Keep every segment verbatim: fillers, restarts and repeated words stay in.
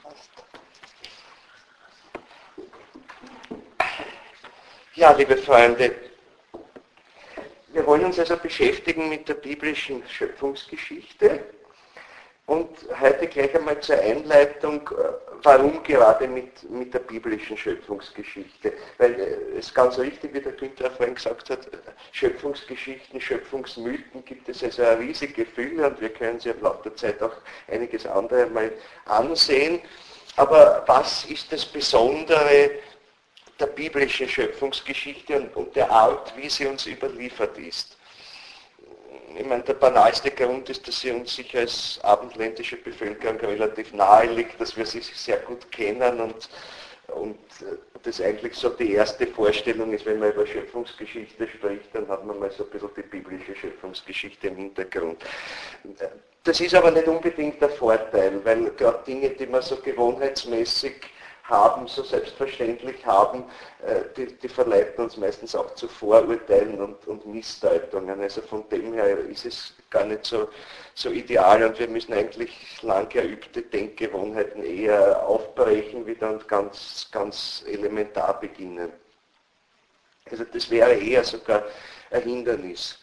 Ja, liebe Freunde, wir wollen uns also beschäftigen mit der biblischen Schöpfungsgeschichte und heute gleich einmal zur Einleitung, warum gerade mit, mit der biblischen Schöpfungsgeschichte. Weil es ganz richtig, wie der Günther vorhin gesagt hat, Schöpfungsgeschichten, Schöpfungsmythen gibt es also eine riesige Fülle und wir können sie im Laufe der Zeit auch einiges andere mal ansehen. Aber was ist das Besondere der biblischen Schöpfungsgeschichte und, und der Art, wie sie uns überliefert ist? Ich meine, der banalste Grund ist, dass sie uns sicher als abendländische Bevölkerung relativ nahe liegt, dass wir sie sehr gut kennen und, und das eigentlich so die erste Vorstellung ist, wenn man über Schöpfungsgeschichte spricht, dann hat man mal so ein bisschen die biblische Schöpfungsgeschichte im Hintergrund. Das ist aber nicht unbedingt der Vorteil, weil gerade Dinge, die man so gewohnheitsmäßig haben, so selbstverständlich haben, die, die verleiten uns meistens auch zu Vorurteilen und, und Missdeutungen. Also von dem her ist es gar nicht so, so ideal und wir müssen eigentlich lang geübte Denkgewohnheiten eher aufbrechen wieder und ganz, ganz elementar beginnen. Also das wäre eher sogar ein Hindernis.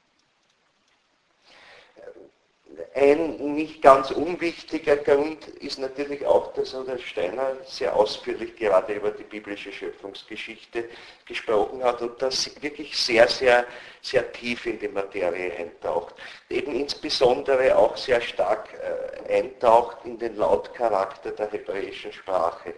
Ein nicht ganz unwichtiger Grund ist natürlich auch, dass der Steiner sehr ausführlich gerade über die biblische Schöpfungsgeschichte gesprochen hat und das wirklich sehr, sehr, sehr tief in die Materie eintaucht. Eben insbesondere auch sehr stark äh, eintaucht in den Lautcharakter der hebräischen Sprache.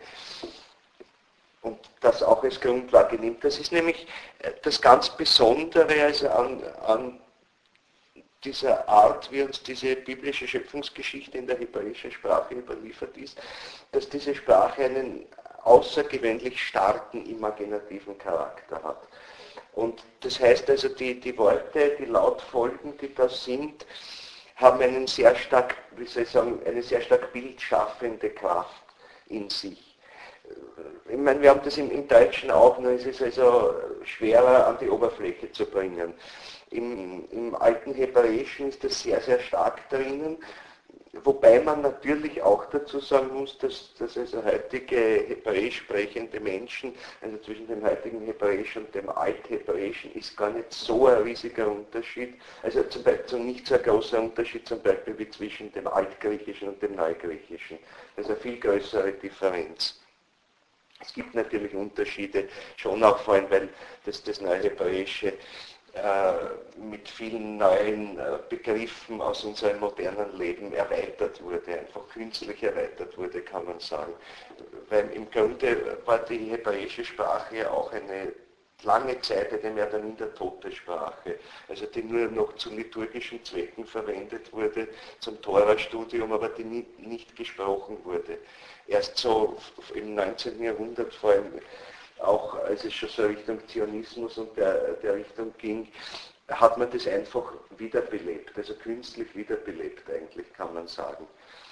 Und das auch als Grundlage nimmt. Das ist nämlich das ganz Besondere also an, an dieser Art, wie uns diese biblische Schöpfungsgeschichte in der hebräischen Sprache überliefert ist, dass diese Sprache einen außergewöhnlich starken imaginativen Charakter hat. Und das heißt also, die, die Worte, die Lautfolgen, die da sind, haben einen sehr stark, wie soll ich sagen, eine sehr stark bildschaffende Kraft in sich. Ich meine, wir haben das im, im Deutschen auch, nur ist es also schwerer an die Oberfläche zu bringen. Im, Im alten Hebräischen ist das sehr, sehr stark drinnen, wobei man natürlich auch dazu sagen muss, dass, dass also heutige hebräisch sprechende Menschen, also zwischen dem heutigen Hebräisch und dem Althebräischen ist gar nicht so ein riesiger Unterschied, also zum Beispiel nicht so ein großer Unterschied zum Beispiel wie zwischen dem Altgriechischen und dem Neugriechischen. Das ist eine viel größere Differenz. Es gibt natürlich Unterschiede, schon auch vor allem, weil das, das Neuhebräische mit vielen neuen Begriffen aus unserem modernen Leben erweitert wurde, einfach künstlich erweitert wurde, kann man sagen. Weil im Grunde war die hebräische Sprache ja auch eine lange Zeit eine mehr oder minder tote Sprache, also die nur noch zu liturgischen Zwecken verwendet wurde, zum Tora-Studium, aber die nie, nicht gesprochen wurde. Erst so im neunzehnten Jahrhundert, vor allem auch als es schon so Richtung Zionismus und der, der Richtung ging, hat man das einfach wiederbelebt, also künstlich wiederbelebt eigentlich, kann man sagen.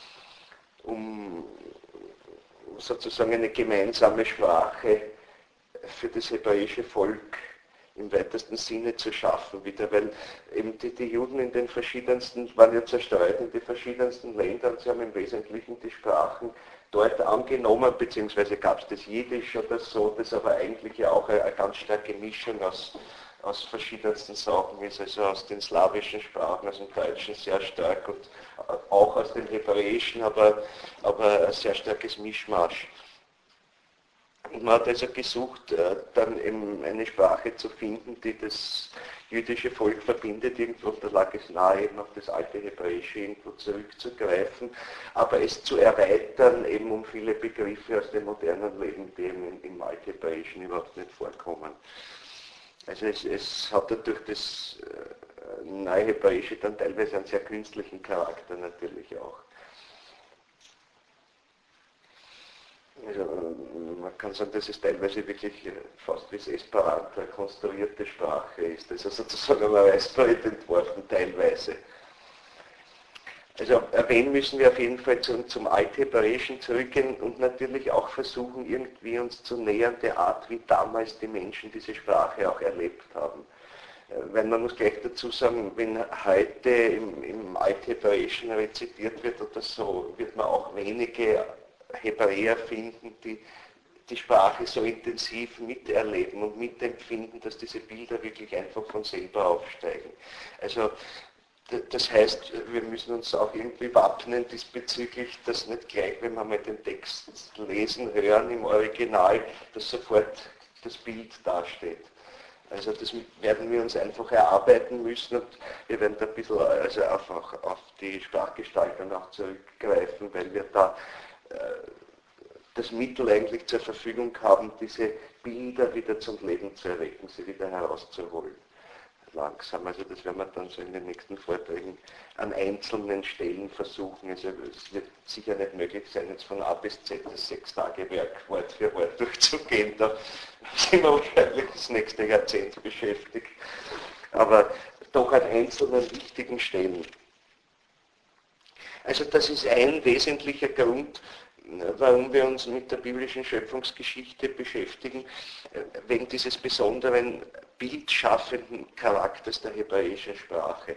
Um sozusagen eine gemeinsame Sprache für das hebräische Volk im weitesten Sinne zu schaffen wieder, weil eben die, die Juden in den verschiedensten, waren ja zerstreut in die verschiedensten Länder und sie haben im Wesentlichen die Sprachen dort angenommen, beziehungsweise gab es das Jiddisch oder so, das aber eigentlich ja auch eine, eine ganz starke Mischung aus, aus verschiedensten Sachen ist, also aus den slawischen Sprachen, aus dem Deutschen sehr stark und auch aus dem Hebräischen, aber, aber ein sehr starkes Mischmasch. Und man hat also gesucht, dann eben eine Sprache zu finden, die das jüdische Volk verbindet, irgendwo, da lag es nahe, eben auf das alte Hebräische irgendwo zurückzugreifen, aber es zu erweitern, eben um viele Begriffe aus dem modernen Leben, die eben im Althebräischen überhaupt nicht vorkommen. Also es, es hat dadurch das Neuhebräische dann teilweise einen sehr künstlichen Charakter natürlich auch. Also man kann sagen, dass es teilweise wirklich fast wie das Esperanto eine konstruierte Sprache ist. Also sozusagen am Reißbrett entworfen teilweise. Also erwähnen müssen wir auf jeden Fall zum, zum Althebräischen zurückgehen und natürlich auch versuchen, irgendwie uns zu nähern der Art, wie damals die Menschen diese Sprache auch erlebt haben. Weil man muss gleich dazu sagen, wenn heute im, im Althebräischen rezitiert wird oder so, wird man auch wenige Hebräer finden, die die Sprache so intensiv miterleben und mitempfinden, dass diese Bilder wirklich einfach von selber aufsteigen. Also das heißt, wir müssen uns auch irgendwie wappnen diesbezüglich, dass nicht gleich, wenn wir mal den Text lesen, hören im Original, dass sofort das Bild dasteht. Also das werden wir uns einfach erarbeiten müssen und wir werden da ein bisschen also auf, auch auf die Sprachgestaltung auch zurückgreifen, weil wir da äh, das Mittel eigentlich zur Verfügung haben, diese Bilder wieder zum Leben zu erwecken, sie wieder herauszuholen. Langsam, also das werden wir dann so in den nächsten Vorträgen an einzelnen Stellen versuchen. Also es wird sicher nicht möglich sein, jetzt von A bis Z das Sechs-Tage-Werk Wort für Wort durchzugehen. Da sind wir wahrscheinlich das nächste Jahrzehnt beschäftigt. Aber doch an einzelnen wichtigen Stellen. Also das ist ein wesentlicher Grund, warum wir uns mit der biblischen Schöpfungsgeschichte beschäftigen, wegen dieses besonderen bildschaffenden Charakters der hebräischen Sprache.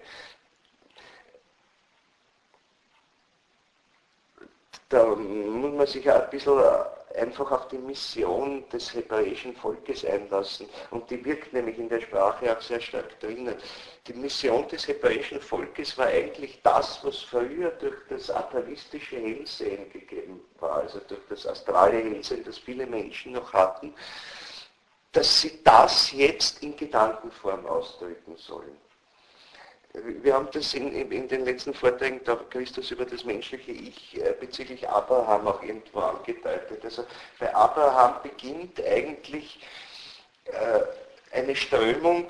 Da muss man sich auch ein bisschen einfach auf die Mission des hebräischen Volkes einlassen. Und die wirkt nämlich in der Sprache auch sehr stark drinnen. Die Mission des hebräischen Volkes war eigentlich das, was früher durch das atavistische Hellsehen gegeben war, also durch das astrale Hellsehen, das viele Menschen noch hatten, dass sie das jetzt in Gedankenform ausdrücken sollen. Wir haben das in, in, in den letzten Vorträgen, da Christus über das menschliche Ich äh, bezüglich Abraham auch irgendwo angedeutet. Also bei Abraham beginnt eigentlich äh, eine Strömung,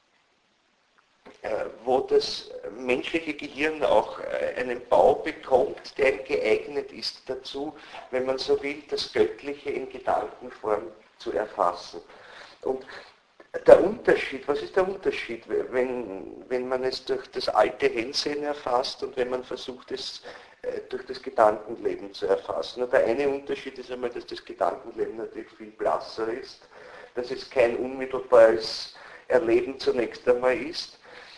äh, wo das menschliche Gehirn auch äh, einen Bau bekommt, der geeignet ist dazu, wenn man so will, das Göttliche in Gedankenform zu erfassen. Und der Unterschied, was ist der Unterschied, wenn, wenn man es durch das alte Hellsehen erfasst und wenn man versucht, es äh, durch das Gedankenleben zu erfassen? Und der eine Unterschied ist einmal, dass das Gedankenleben natürlich viel blasser ist, dass es kein unmittelbares Erleben zunächst einmal ist,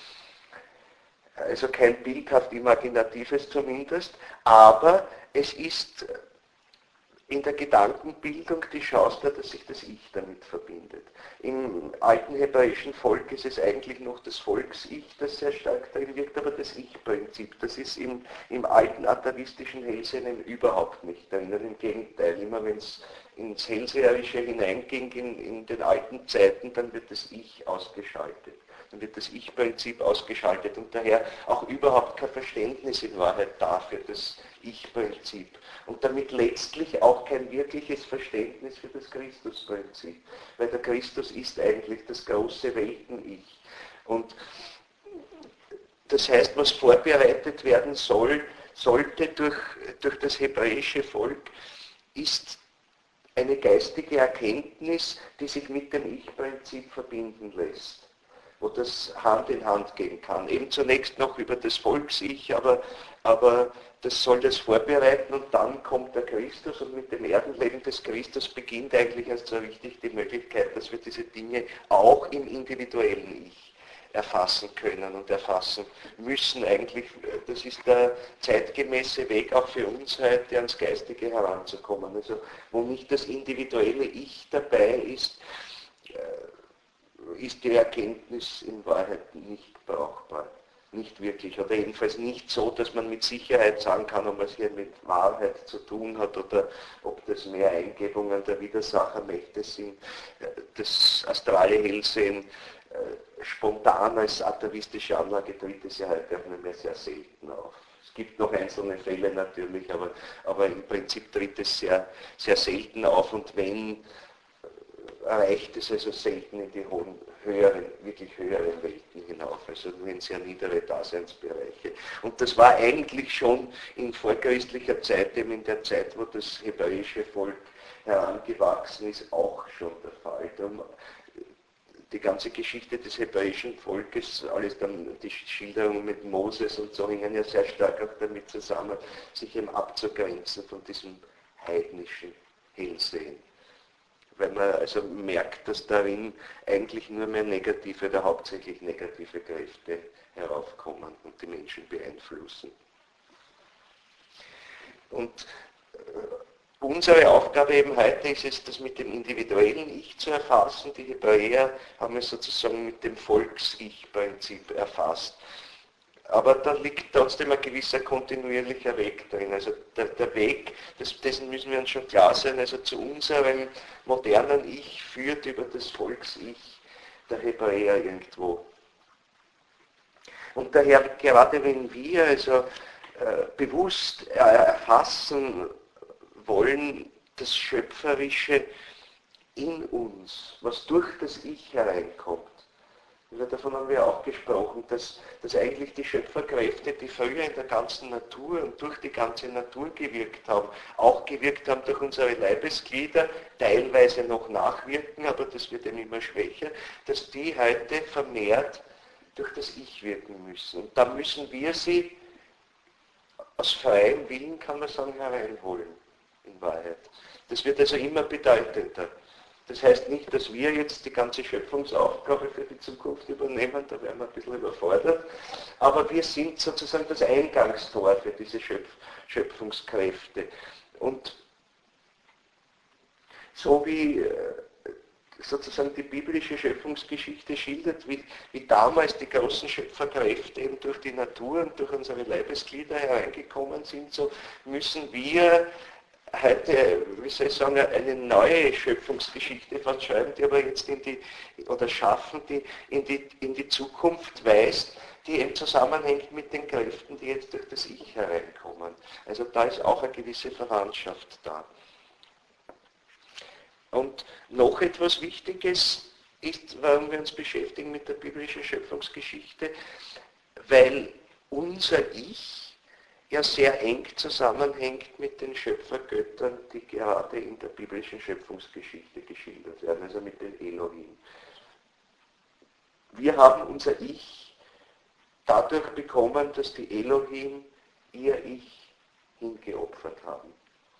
also kein bildhaft imaginatives zumindest, aber es ist in der Gedankenbildung die Chance da, dass sich das Ich damit verbindet. Im alten hebräischen Volk ist es eigentlich noch das Volks-Ich, das sehr stark darin wirkt, aber das Ich-Prinzip, das ist im, im alten atavistischen Hellsehen überhaupt nicht drin. Im Gegenteil, immer wenn es ins Hellseherische hineinging in, in den alten Zeiten, dann wird das Ich ausgeschaltet. Dann wird das Ich-Prinzip ausgeschaltet und daher auch überhaupt kein Verständnis in Wahrheit dafür, das Ich-Prinzip. Und damit letztlich auch kein wirkliches Verständnis für das Christus-Prinzip. Weil der Christus ist eigentlich das große Welten-Ich. Und das heißt, was vorbereitet werden soll, sollte durch, durch das hebräische Volk, ist eine geistige Erkenntnis, die sich mit dem Ich-Prinzip verbinden lässt, wo das Hand in Hand gehen kann. Eben zunächst noch über das Volks-Ich, aber, aber das soll das vorbereiten und dann kommt der Christus und mit dem Erdenleben des Christus beginnt eigentlich erst so richtig die Möglichkeit, dass wir diese Dinge auch im individuellen Ich erfassen können und erfassen müssen. Eigentlich, das ist der zeitgemäße Weg auch für uns heute, ans Geistige heranzukommen. Also wo nicht das individuelle Ich dabei ist, ist die Erkenntnis in Wahrheit nicht brauchbar. Nicht wirklich, oder jedenfalls nicht so, dass man mit Sicherheit sagen kann, ob man es hier mit Wahrheit zu tun hat oder ob das mehr Eingebungen der Widersachermächte sind. Das astrale Hellsehen spontan als atavistische Anlage tritt es ja heute auch nicht mehr sehr selten auf. Es gibt noch einzelne Fälle natürlich, aber, aber im Prinzip tritt es sehr, sehr selten auf und wenn, erreicht es also selten in die hohen, höheren, wirklich höheren Welten hinauf, also nur in sehr niedere Daseinsbereiche. Und das war eigentlich schon in vorchristlicher Zeit, eben in der Zeit, wo das hebräische Volk herangewachsen ist, auch schon der Fall. Darum die ganze Geschichte des hebräischen Volkes, alles dann die Schilderungen mit Moses und so hängen ja sehr stark auch damit zusammen, sich eben abzugrenzen von diesem heidnischen Hellsehen. Weil man also merkt, dass darin eigentlich nur mehr negative oder hauptsächlich negative Kräfte heraufkommen und die Menschen beeinflussen. Und unsere Aufgabe eben heute ist es, das mit dem individuellen Ich zu erfassen. Die Hebräer haben es sozusagen mit dem Volks-Ich-Prinzip erfasst. Aber da liegt trotzdem ein gewisser kontinuierlicher Weg drin. Also der, der Weg, das, dessen müssen wir uns schon klar sein, also zu unserem modernen Ich führt über das Volks-Ich der Hebräer irgendwo. Und daher, gerade wenn wir also äh, bewusst äh, erfassen wollen, das Schöpferische in uns, was durch das Ich hereinkommt. Davon haben wir auch gesprochen, dass, dass eigentlich die Schöpferkräfte, die früher in der ganzen Natur und durch die ganze Natur gewirkt haben, auch gewirkt haben durch unsere Leibesglieder, teilweise noch nachwirken, aber das wird dann immer schwächer, dass die heute vermehrt durch das Ich wirken müssen. Und da müssen wir sie aus freiem Willen, kann man sagen, hereinholen, in Wahrheit. Das wird also immer bedeutender. Das heißt nicht, dass wir jetzt die ganze Schöpfungsaufgabe für die Zukunft übernehmen, da werden wir ein bisschen überfordert, aber wir sind sozusagen das Eingangstor für diese Schöpf Schöpfungskräfte. Und so wie sozusagen die biblische Schöpfungsgeschichte schildert, wie, wie damals die großen Schöpferkräfte eben durch die Natur und durch unsere Leibesglieder hereingekommen sind, so müssen wir heute, wie soll ich sagen, eine neue Schöpfungsgeschichte fast schreiben, die aber jetzt in die, oder schaffen, die in die, in die Zukunft weist, die im Zusammenhängt mit den Kräften, die jetzt durch das Ich hereinkommen. Also da ist auch eine gewisse Verwandtschaft da. Und noch etwas Wichtiges ist, warum wir uns beschäftigen mit der biblischen Schöpfungsgeschichte, weil unser Ich ja sehr eng zusammenhängt mit den Schöpfergöttern, die gerade in der biblischen Schöpfungsgeschichte geschildert werden, also mit den Elohim. Wir haben unser Ich dadurch bekommen, dass die Elohim ihr Ich hingeopfert haben.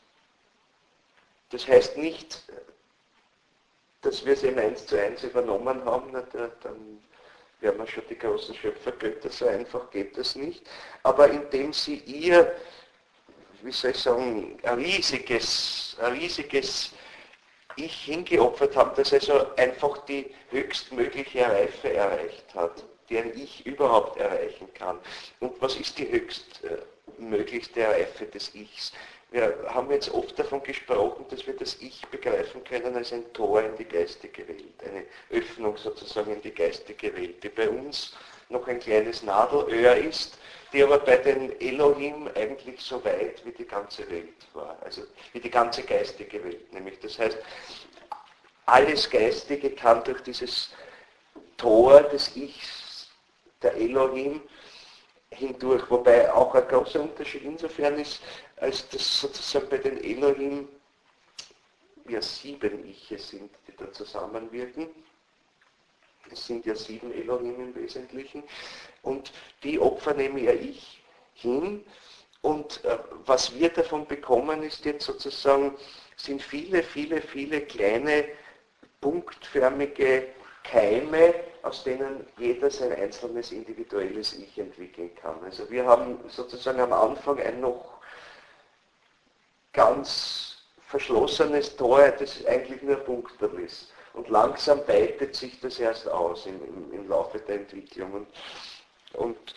Das heißt nicht, dass wir es in eins zu eins übernommen haben, dann werden wir schon die großen Schöpfergötter, so einfach geht das nicht. Aber indem sie ihr, wie soll ich sagen, ein riesiges, ein riesiges Ich hingeopfert haben, das also einfach die höchstmögliche Reife erreicht hat, die ein Ich überhaupt erreichen kann. Und was ist die höchstmöglichste Reife des Ichs? Wir haben jetzt oft davon gesprochen, dass wir das Ich begreifen können als ein Tor in die geistige Welt, eine Öffnung sozusagen in die geistige Welt, die bei uns noch ein kleines Nadelöhr ist, die aber bei den Elohim eigentlich so weit wie die ganze Welt war, also wie die ganze geistige Welt. Nämlich das heißt, alles Geistige kann durch dieses Tor des Ichs der Elohim hindurch, wobei auch ein großer Unterschied insofern ist, als das sozusagen bei den Elohim ja sieben Iche sind, die da zusammenwirken. Es sind ja sieben Elohim im Wesentlichen und die opfern eben ihr Ich hin und äh, was wir davon bekommen ist jetzt sozusagen, sind viele, viele, viele kleine punktförmige Keime, aus denen jeder sein einzelnes individuelles Ich entwickeln kann. Also wir haben sozusagen am Anfang ein noch ganz verschlossenes Tor, das eigentlich nur Punkterl ist. Und langsam weitet sich das erst aus im, im, im Laufe der Entwicklung. Und, und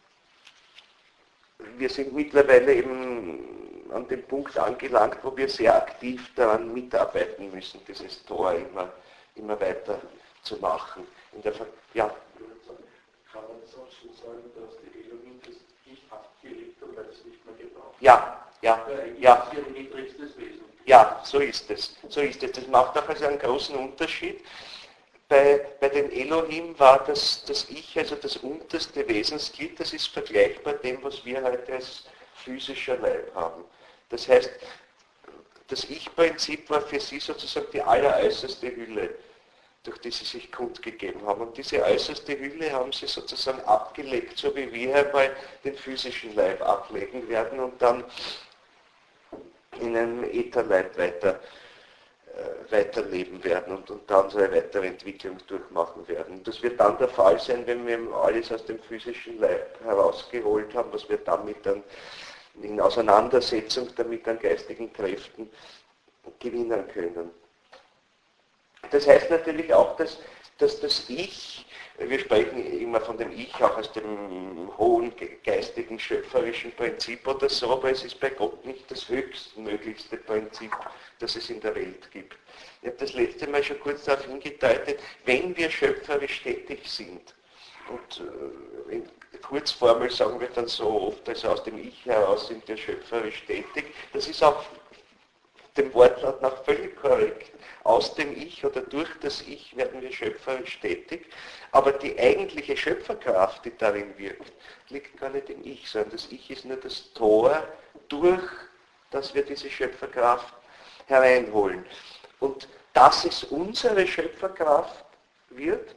wir sind mittlerweile eben an dem Punkt angelangt, wo wir sehr aktiv daran mitarbeiten müssen, dieses Tor immer, immer weiter zu machen. In der Ver ja. Kann man so sagen, dass die Elohim das Ich abgelegt und weil es nicht mehr gebraucht? Ja, ja, ja. Das ist ihr niedrigstes Wesen. Ja, so ist es. So ist es. Das macht auch also einen großen Unterschied. Bei, bei den Elohim war das, das Ich, also das unterste Wesensglied, das ist vergleichbar dem, was wir heute als physischer Leib haben. Das heißt, das Ich-Prinzip war für sie sozusagen die alleräußerste Hülle, durch die sie sich kundgegeben haben. Und diese äußerste Hülle haben sie sozusagen abgelegt, so wie wir einmal den physischen Leib ablegen werden und dann in einem Ätherleib weiter, äh, weiterleben werden und, und dann so eine weitere Entwicklung durchmachen werden. Das wird dann der Fall sein, wenn wir alles aus dem physischen Leib herausgeholt haben, was wir damit dann in Auseinandersetzung damit an geistigen Kräften gewinnen können. Das heißt natürlich auch, dass, dass das Ich, wir sprechen immer von dem Ich auch aus dem hohen geistigen, schöpferischen Prinzip oder so, aber es ist bei Gott nicht das höchstmöglichste Prinzip, das es in der Welt gibt. Ich habe das letzte Mal schon kurz darauf hingedeutet, wenn wir schöpferisch tätig sind, und in Kurzformel sagen wir dann so oft, also aus dem Ich heraus sind wir schöpferisch tätig, das ist auch dem Wortlaut nach völlig korrekt. Aus dem Ich oder durch das Ich werden wir schöpferisch tätig, aber die eigentliche Schöpferkraft, die darin wirkt, liegt gar nicht im Ich, sondern das Ich ist nur das Tor, durch das wir diese Schöpferkraft hereinholen. Und dass es unsere Schöpferkraft wird,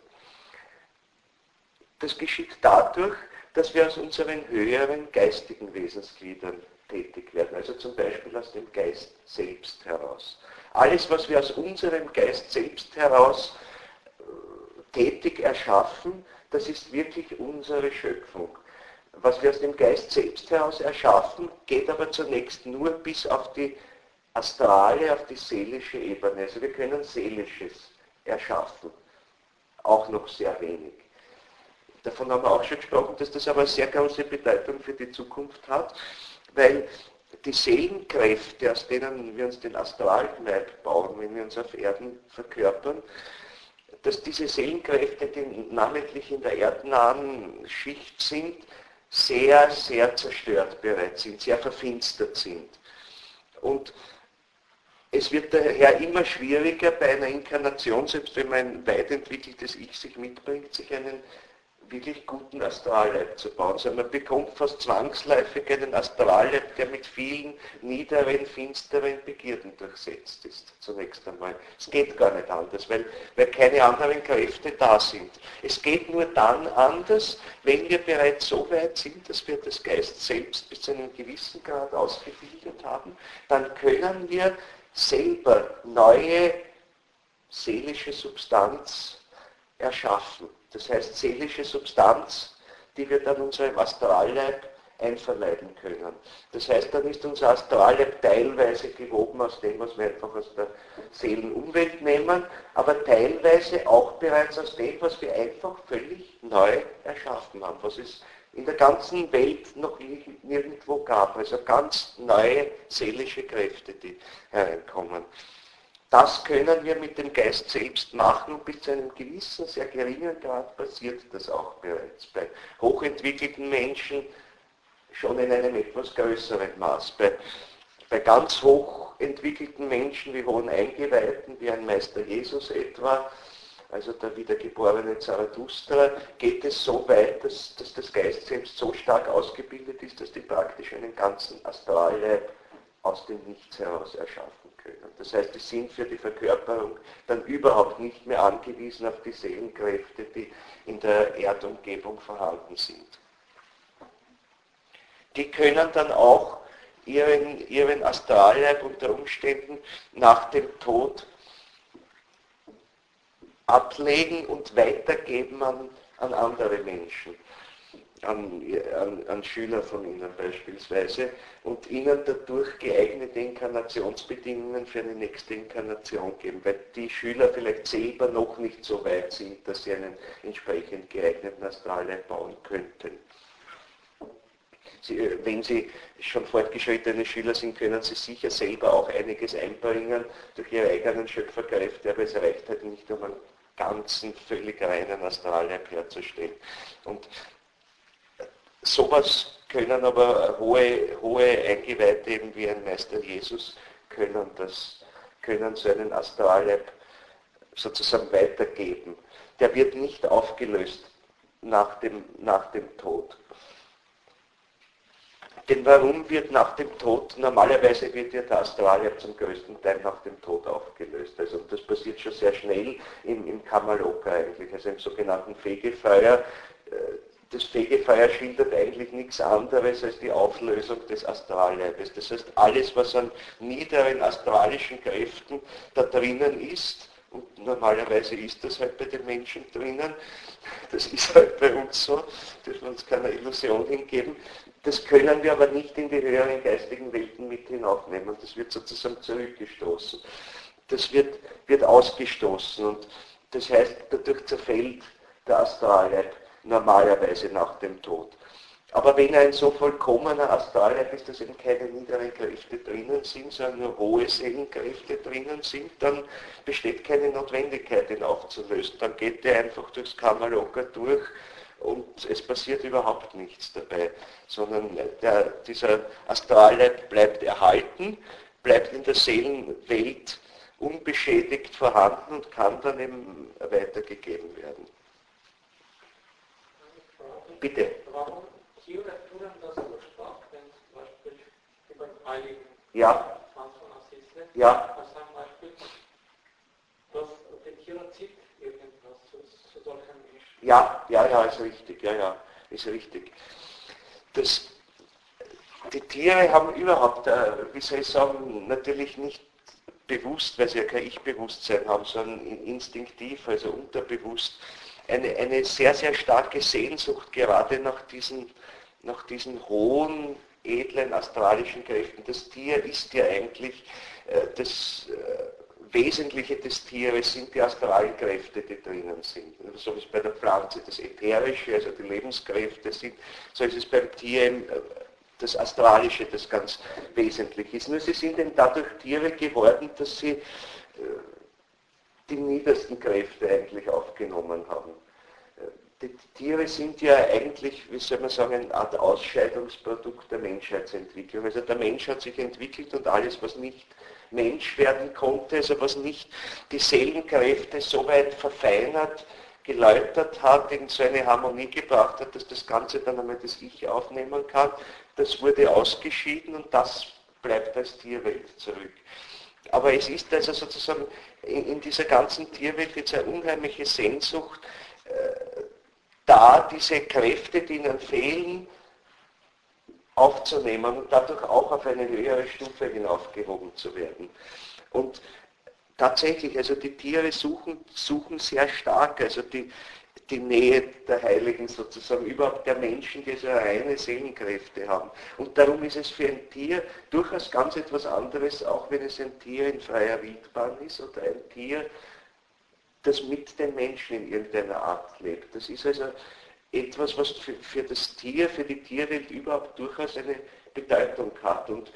das geschieht dadurch, dass wir aus unseren höheren geistigen Wesensgliedern tätig werden, also zum Beispiel aus dem Geist selbst heraus. Alles, was wir aus unserem Geist selbst heraus äh, tätig erschaffen, das ist wirklich unsere Schöpfung. Was wir aus dem Geist selbst heraus erschaffen, geht aber zunächst nur bis auf die astrale, auf die seelische Ebene. Also wir können Seelisches erschaffen, auch noch sehr wenig. Davon haben wir auch schon gesprochen, dass das aber sehr große Bedeutung für die Zukunft hat, weil die Seelenkräfte, aus denen wir uns den Astralleib bauen, wenn wir uns auf Erden verkörpern, dass diese Seelenkräfte, die namentlich in der erdnahen Schicht sind, sehr, sehr zerstört bereits sind, sehr verfinstert sind. Und es wird daher immer schwieriger bei einer Inkarnation, selbst wenn man ein weit entwickeltes Ich sich mitbringt, sich einen wirklich guten Astralleib zu bauen. Also man bekommt fast zwangsläufig einen Astralleib, der mit vielen niederen, finsteren Begierden durchsetzt ist, zunächst einmal. Es geht gar nicht anders, weil, weil keine anderen Kräfte da sind. Es geht nur dann anders, wenn wir bereits so weit sind, dass wir das Geist selbst bis zu einem gewissen Grad ausgebildet haben, dann können wir selber neue seelische Substanz erschaffen. Das heißt seelische Substanz, die wir dann unserem Astralleib einverleiben können. Das heißt, dann ist unser Astralleib teilweise gewoben aus dem, was wir einfach aus der Seelenumwelt nehmen, aber teilweise auch bereits aus dem, was wir einfach völlig neu erschaffen haben, was es in der ganzen Welt noch nirgendwo gab. Also ganz neue seelische Kräfte, die hereinkommen. Das können wir mit dem Geist selbst machen und bis zu einem gewissen, sehr geringen Grad passiert das auch bereits. Bei hochentwickelten Menschen schon in einem etwas größeren Maß. Bei, bei ganz hochentwickelten Menschen wie hohen Eingeweihten, wie ein Meister Jesus etwa, also der wiedergeborene Zarathustra, geht es so weit, dass, dass das Geist selbst so stark ausgebildet ist, dass die praktisch einen ganzen Astralleib aus dem Nichts heraus erschaffen können. Das heißt, sie sind für die Verkörperung dann überhaupt nicht mehr angewiesen auf die Seelenkräfte, die in der Erdumgebung vorhanden sind. Die können dann auch ihren, ihren Astralleib unter Umständen nach dem Tod ablegen und weitergeben an, an andere Menschen. An, an, an Schüler von ihnen beispielsweise und ihnen dadurch geeignete Inkarnationsbedingungen für eine nächste Inkarnation geben, weil die Schüler vielleicht selber noch nicht so weit sind, dass sie einen entsprechend geeigneten Astralleib bauen könnten. Sie, wenn sie schon fortgeschrittene Schüler sind, können sie sicher selber auch einiges einbringen durch ihre eigenen Schöpferkräfte, aber es reicht halt nicht, um einen ganzen, völlig reinen Astralleib herzustellen. Und sowas können aber hohe, hohe Eingeweihte, eben wie ein Meister Jesus, können, das, können so einen Astralleib sozusagen weitergeben. Der wird nicht aufgelöst nach dem, nach dem Tod. Denn warum wird nach dem Tod, normalerweise wird ja der Astralleib zum größten Teil nach dem Tod aufgelöst. Also das passiert schon sehr schnell im, im Kamaloka eigentlich, also im sogenannten Fegefeuer. Das Fegefeuer schildert eigentlich nichts anderes als die Auflösung des Astralleibes. Das heißt, alles, was an niederen astralischen Kräften da drinnen ist, Und normalerweise ist das halt bei den Menschen drinnen. Das ist halt bei uns so, dürfen wir uns keiner Illusion hingeben. Das können wir aber nicht in die höheren geistigen Welten mit hinaufnehmen. Das wird sozusagen zurückgestoßen. Das wird, wird ausgestoßen und das heißt, dadurch zerfällt der Astralleib normalerweise nach dem Tod. Aber wenn ein so vollkommener Astralleib ist, dass eben keine niederen Kräfte drinnen sind, sondern nur hohe Seelenkräfte drinnen sind, dann besteht keine Notwendigkeit, ihn aufzulösen. Dann geht der einfach durchs Kammerlocker durch und es passiert überhaupt nichts dabei, sondern der, dieser Astralleib bleibt erhalten, bleibt in der Seelenwelt unbeschädigt vorhanden und kann dann eben weitergegeben werden. Bitte. Warum Tiere tun das so stark, wenn zum Beispiel über den Heiligen Ja. Franz von Assisi, Ja. als ein Beispiel, dass die Tiere zieht irgendwas zu, zu solchen Menschen? Ja, ja, ja, ist richtig, ja, ja, ist richtig. Das, die Tiere haben überhaupt, äh, wie soll ich sagen, natürlich nicht bewusst, weil sie ja kein Ich-Bewusstsein haben, sondern instinktiv, also unterbewusst, eine, eine sehr, sehr starke Sehnsucht gerade nach diesen, nach diesen hohen, edlen astralischen Kräften. Das Tier ist ja eigentlich, äh, das äh, Wesentliche des Tieres sind die astralen Kräfte, die drinnen sind. So wie es bei der Pflanze das Ätherische, also die Lebenskräfte sind, so ist es beim Tier äh, das Astralische, das ganz wesentlich ist. Nur sie sind eben dadurch Tiere geworden, dass sie äh, die niedersten Kräfte eigentlich aufgenommen haben. Die Tiere sind ja eigentlich, wie soll man sagen, eine Art Ausscheidungsprodukt der Menschheitsentwicklung. Also der Mensch hat sich entwickelt und alles, was nicht Mensch werden konnte, also was nicht die Seelenkräfte so weit verfeinert, geläutert hat, in so eine Harmonie gebracht hat, dass das Ganze dann einmal das Ich aufnehmen kann, das wurde ausgeschieden und das bleibt als Tierwelt zurück. Aber es ist also sozusagen in, in dieser ganzen Tierwelt jetzt eine unheimliche Sehnsucht, äh, da diese Kräfte, die ihnen fehlen, aufzunehmen und dadurch auch auf eine höhere Stufe hinaufgehoben zu werden. Und tatsächlich, also die Tiere suchen, suchen sehr stark, also die, die Nähe der Heiligen sozusagen, überhaupt der Menschen, die so reine Seelenkräfte haben. Und darum ist es für ein Tier durchaus ganz etwas anderes, auch wenn es ein Tier in freier Wildbahn ist oder ein Tier, das mit den Menschen in irgendeiner Art lebt. Das ist also etwas, was für, für das Tier, für die Tierwelt überhaupt durchaus eine Bedeutung hat und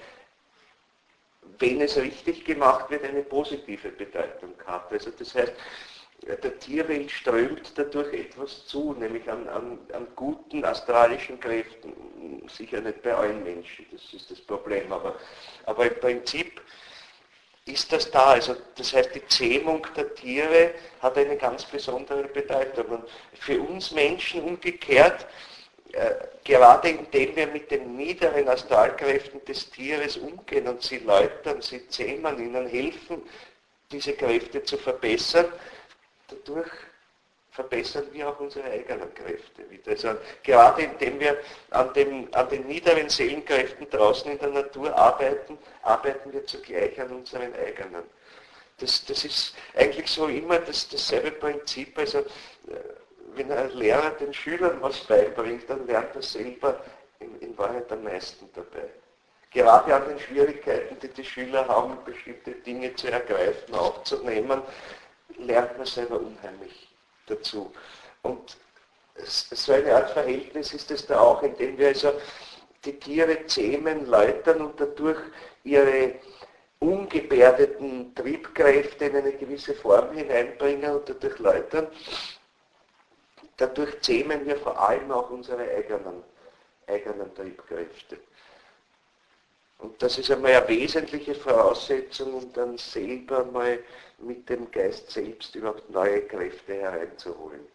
wenn es richtig gemacht wird, eine positive Bedeutung hat. Also das heißt, der Tierwelt strömt dadurch etwas zu, nämlich an, an, an guten astralischen Kräften. Sicher nicht bei allen Menschen, das ist das Problem, aber, aber im Prinzip ist das da. Also das heißt, die Zähmung der Tiere hat eine ganz besondere Bedeutung. Und für uns Menschen umgekehrt, äh, gerade indem wir mit den niederen Astralkräften des Tieres umgehen und sie läutern, sie zähmen, ihnen helfen, diese Kräfte zu verbessern, dadurch verbessern wir auch unsere eigenen Kräfte wieder. Also gerade indem wir an, dem, an den niederen Seelenkräften draußen in der Natur arbeiten, arbeiten wir zugleich an unseren eigenen. Das, das ist eigentlich so immer das, dasselbe Prinzip. Also wenn ein Lehrer den Schülern was beibringt, dann lernt er selber in, in Wahrheit am meisten dabei. Gerade an den Schwierigkeiten, die die Schüler haben, bestimmte Dinge zu ergreifen, aufzunehmen, lernt man selber unheimlich dazu. Und so eine Art Verhältnis ist es da auch, indem wir also die Tiere zähmen, läutern und dadurch ihre ungebärdeten Triebkräfte in eine gewisse Form hineinbringen und dadurch läutern. Dadurch zähmen wir vor allem auch unsere eigenen, eigenen Triebkräfte. Und das ist einmal eine wesentliche Voraussetzung, um dann selber mal mit dem Geist selbst überhaupt neue Kräfte hereinzuholen.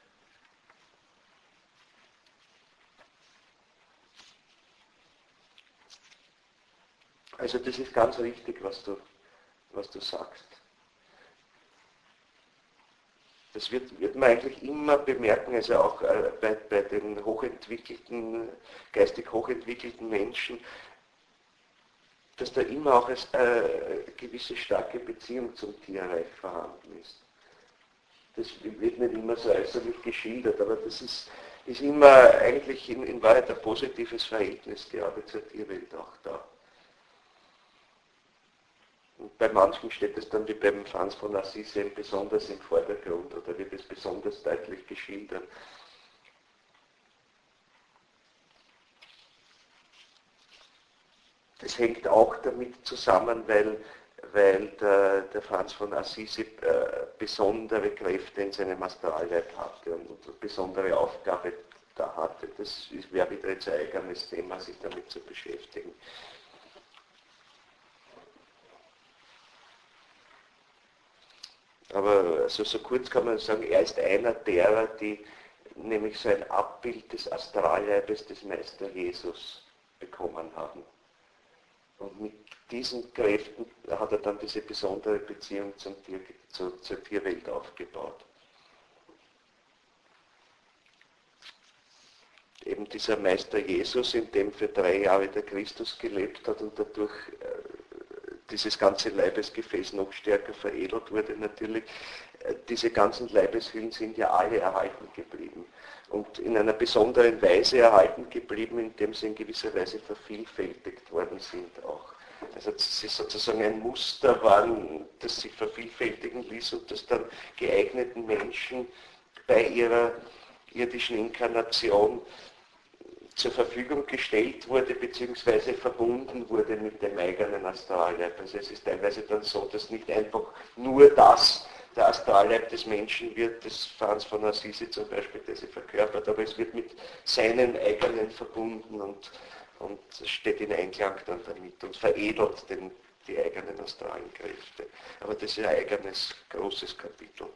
Also das ist ganz richtig, was du, was du sagst. Das wird, wird man eigentlich immer bemerken, also auch äh, bei, bei den hochentwickelten, geistig hochentwickelten Menschen, dass da immer auch eine äh, gewisse starke Beziehung zum Tierreich vorhanden ist. Das wird nicht immer so äußerlich geschildert, aber das ist, ist immer eigentlich in, in Wahrheit ein positives Verhältnis gerade zur Tierwelt auch da. Und bei manchen steht es dann wie beim Franz von Assisi besonders im Vordergrund oder wird es besonders deutlich geschildert. Das hängt auch damit zusammen, weil, weil der, der Franz von Assisi äh, besondere Kräfte in seinem Astralleib hatte und, und eine besondere Aufgabe da hatte. Das wäre wieder jetzt ein eigenes Thema, sich damit zu beschäftigen. Aber also so kurz kann man sagen, er ist einer derer, die nämlich so ein Abbild des Astralleibes des Meister Jesus bekommen haben. Und mit diesen Kräften hat er dann diese besondere Beziehung zum Tier, zur, zur Tierwelt aufgebaut. Eben dieser Meister Jesus, in dem für drei Jahre der Christus gelebt hat und dadurch äh, dieses ganze Leibesgefäß noch stärker veredelt wurde natürlich. Äh, diese ganzen Leibeshüllen sind ja alle erhalten geblieben. Und in einer besonderen Weise erhalten geblieben, indem sie in gewisser Weise vervielfältigt worden sind auch. Also sie sozusagen ein Muster waren, das sich vervielfältigen ließ und das dann geeigneten Menschen bei ihrer irdischen Inkarnation zur Verfügung gestellt wurde, beziehungsweise verbunden wurde mit dem eigenen Astralleib. Also es ist teilweise dann so, dass nicht einfach nur das der Astralleib des Menschen wird, das Franz von Assisi zum Beispiel, der sie verkörpert, aber es wird mit seinen eigenen verbunden und, und steht in Einklang dann damit und veredelt den, die eigenen astralen Kräfte. Aber das ist ein eigenes, großes Kapitel.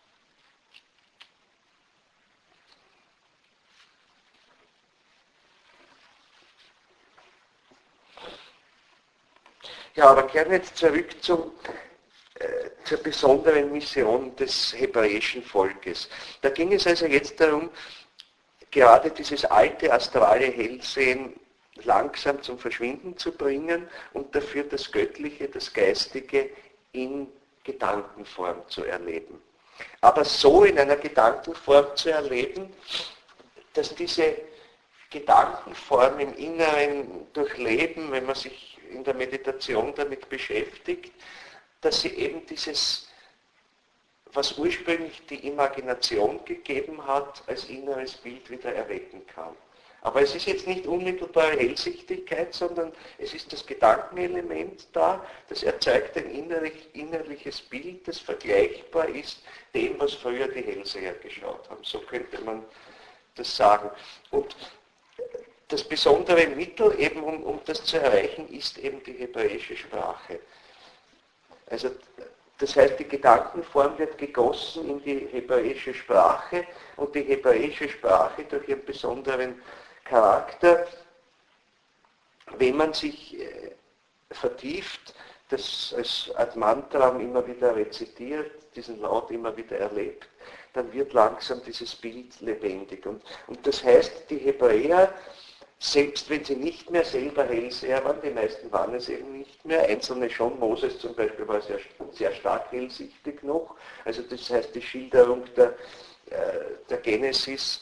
Ja, aber kehren wir jetzt zurück zum zur besonderen Mission des hebräischen Volkes. Da ging es also jetzt darum, gerade dieses alte astrale Hellsehen langsam zum Verschwinden zu bringen und dafür das Göttliche, das Geistige in Gedankenform zu erleben. Aber so in einer Gedankenform zu erleben, dass diese Gedankenform im Inneren durchleben, wenn man sich in der Meditation damit beschäftigt, dass sie eben dieses, was ursprünglich die Imagination gegeben hat, als inneres Bild wieder erwecken kann. Aber es ist jetzt nicht unmittelbare Hellsichtigkeit, sondern es ist das Gedankenelement da, das erzeugt ein innerlich, innerliches Bild, das vergleichbar ist dem, was früher die Hellseher geschaut haben. So könnte man das sagen. Und das besondere Mittel, eben um, um das zu erreichen, ist eben die hebräische Sprache. Also das heißt, die Gedankenform wird gegossen in die hebräische Sprache und die hebräische Sprache durch ihren besonderen Charakter, wenn man sich äh, vertieft, das als Ad Mantram immer wieder rezitiert, diesen Laut immer wieder erlebt, dann wird langsam dieses Bild lebendig. Und, und das heißt, die Hebräer, selbst wenn sie nicht mehr selber Hellseher waren, die meisten waren es eben nicht mehr, einzelne schon, Moses zum Beispiel war sehr, sehr stark hellsichtig noch, also das heißt die Schilderung der, der Genesis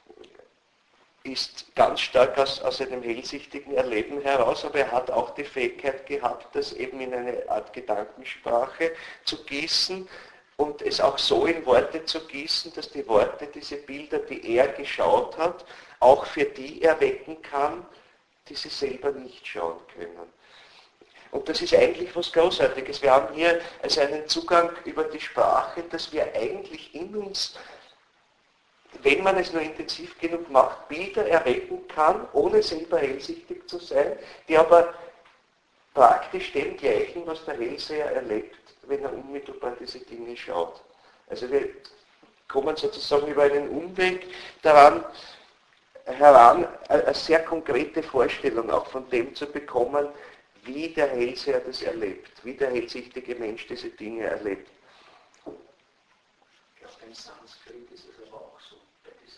ist ganz stark aus, aus einem hellsichtigen Erleben heraus, aber er hat auch die Fähigkeit gehabt, das eben in eine Art Gedankensprache zu gießen und es auch so in Worte zu gießen, dass die Worte, diese Bilder, die er geschaut hat, auch für die erwecken kann, die sie selber nicht schauen können. Und das ist eigentlich was Großartiges. Wir haben hier also einen Zugang über die Sprache, dass wir eigentlich in uns, wenn man es nur intensiv genug macht, Bilder erwecken kann, ohne selber hellsichtig zu sein, die aber praktisch dem gleichen, was der Hellseher erlebt, wenn er unmittelbar diese Dinge schaut. Also wir kommen sozusagen über einen Umweg daran heran, eine sehr konkrete Vorstellung auch von dem zu bekommen, wie der Hellseher das erlebt, wie der hellsichtige Mensch diese Dinge erlebt.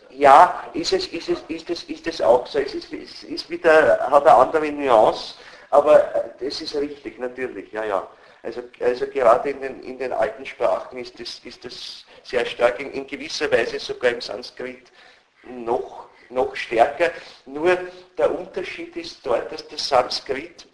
Ja, ist es, ist es, ist es, ist es auch so. Es ist, es ist wieder, hat eine andere Nuance, aber das ist richtig, natürlich, ja, ja. Also, also gerade in den, in den alten Sprachen ist das, ist das sehr stark, in, in gewisser Weise sogar im Sanskrit noch, noch stärker. Nur der Unterschied ist dort, dass das Sanskrit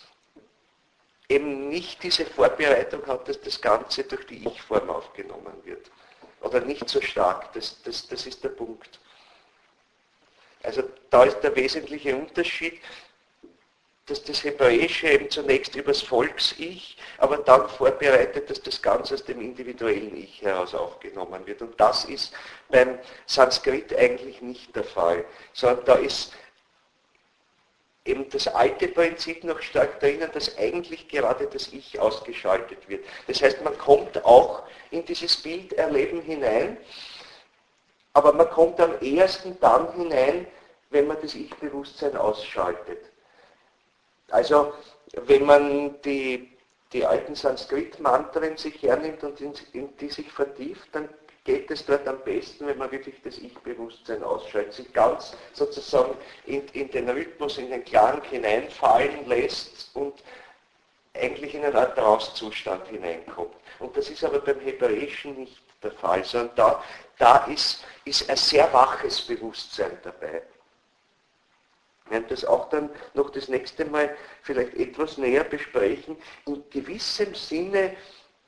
eben nicht diese Vorbereitung hat, dass das Ganze durch die Ich-Form aufgenommen wird. Oder nicht so stark, das, das, das ist der Punkt. Also da ist der wesentliche Unterschied, dass das Hebräische eben zunächst übers Volks-Ich, aber dann vorbereitet, dass das Ganze aus dem individuellen Ich heraus aufgenommen wird. Und das ist beim Sanskrit eigentlich nicht der Fall, sondern da ist eben das alte Prinzip noch stark drinnen, dass eigentlich gerade das Ich ausgeschaltet wird. Das heißt, man kommt auch in dieses Bilderleben hinein, aber man kommt am ehesten dann hinein, wenn man das Ich-Bewusstsein ausschaltet. Also wenn man die, die alten Sanskrit-Mantren sich hernimmt und in, in die sich vertieft, dann geht es dort am besten, wenn man wirklich das Ich-Bewusstsein ausschaltet, sich ganz sozusagen in, in den Rhythmus, in den Klang hineinfallen lässt und eigentlich in einen Art Trance-Zustand hineinkommt. Und das ist aber beim Hebräischen nicht der Fall, sondern da, da ist, ist ein sehr waches Bewusstsein dabei. Wir werden das auch dann noch das nächste Mal vielleicht etwas näher besprechen. In gewissem Sinne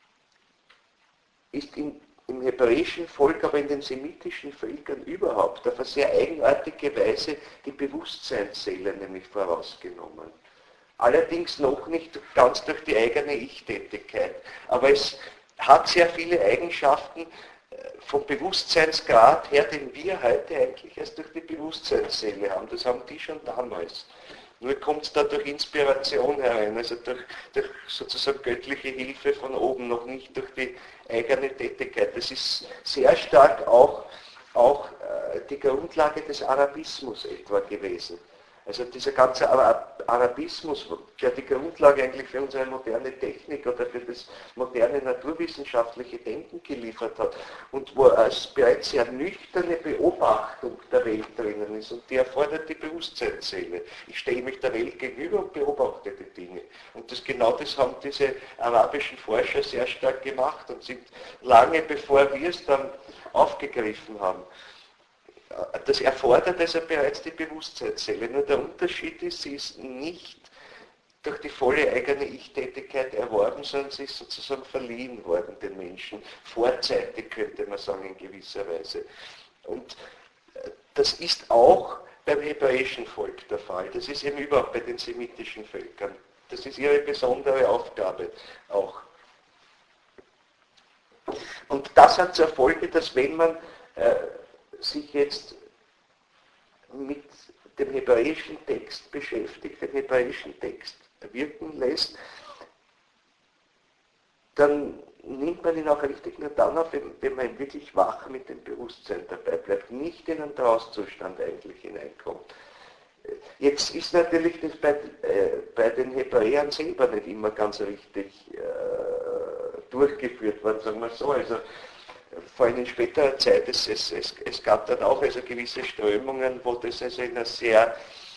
ist in, im hebräischen Volk, aber in den semitischen Völkern überhaupt auf eine sehr eigenartige Weise die Bewusstseinsseele nämlich vorausgenommen. Allerdings noch nicht ganz durch die eigene Ich-Tätigkeit. Aber es hat sehr viele Eigenschaften vom Bewusstseinsgrad her, den wir heute eigentlich erst durch die Bewusstseinsseele haben. Das haben die schon damals. Nur kommt es da durch Inspiration herein, also durch, durch sozusagen göttliche Hilfe von oben, noch nicht durch die eigene Tätigkeit. Das ist sehr stark auch, auch äh, die Grundlage des Arabismus etwa gewesen. Also dieser ganze Arabismus, der die Grundlage eigentlich für unsere moderne Technik oder für das moderne naturwissenschaftliche Denken geliefert hat und wo als bereits sehr nüchterne Beobachtung der Welt drinnen ist und die erfordert die Bewusstseinsseele. Ich stelle mich der Welt gegenüber und beobachte die Dinge. Und das, genau das haben diese arabischen Forscher sehr stark gemacht und sind lange bevor wir es dann aufgegriffen haben. Das erfordert also bereits die Bewusstseinsseele. Nur der Unterschied ist, sie ist nicht durch die volle eigene Ich-Tätigkeit erworben, sondern sie ist sozusagen verliehen worden den Menschen. Vorzeitig könnte man sagen in gewisser Weise. Und das ist auch beim hebräischen Volk der Fall. Das ist eben überhaupt bei den semitischen Völkern. Das ist ihre besondere Aufgabe auch. Und das hat zur Folge, dass wenn man äh, sich jetzt mit dem hebräischen Text beschäftigt, den hebräischen Text wirken lässt, dann nimmt man ihn auch richtig nur dann auf, wenn man wirklich wach mit dem Bewusstsein dabei bleibt, nicht in einen Trance-Zustand eigentlich hineinkommt. Jetzt ist natürlich das bei, äh, bei den Hebräern selber nicht immer ganz richtig äh, durchgeführt worden, sagen wir so. Also, vor allem in späterer Zeit, es, es, es, es gab dann auch also gewisse Strömungen, wo das also in einer sehr,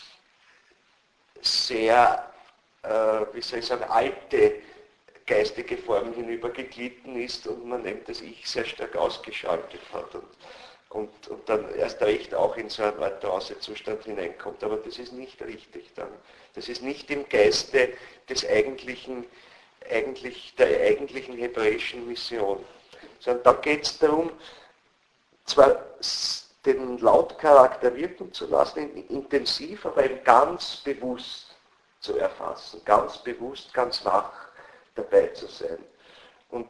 sehr, äh, wie soll ich sagen, alte geistige Form hinübergeglitten ist und man eben das Ich sehr stark ausgeschaltet hat und, und, und dann erst recht auch in so einen Art Trance-Zustand hineinkommt. Aber das ist nicht richtig dann. Das ist nicht im Geiste des eigentlichen, eigentlich, der eigentlichen hebräischen Mission. Sondern da geht es darum, zwar den Lautcharakter wirken zu lassen, intensiv, aber eben ganz bewusst zu erfassen, ganz bewusst, ganz wach dabei zu sein. Und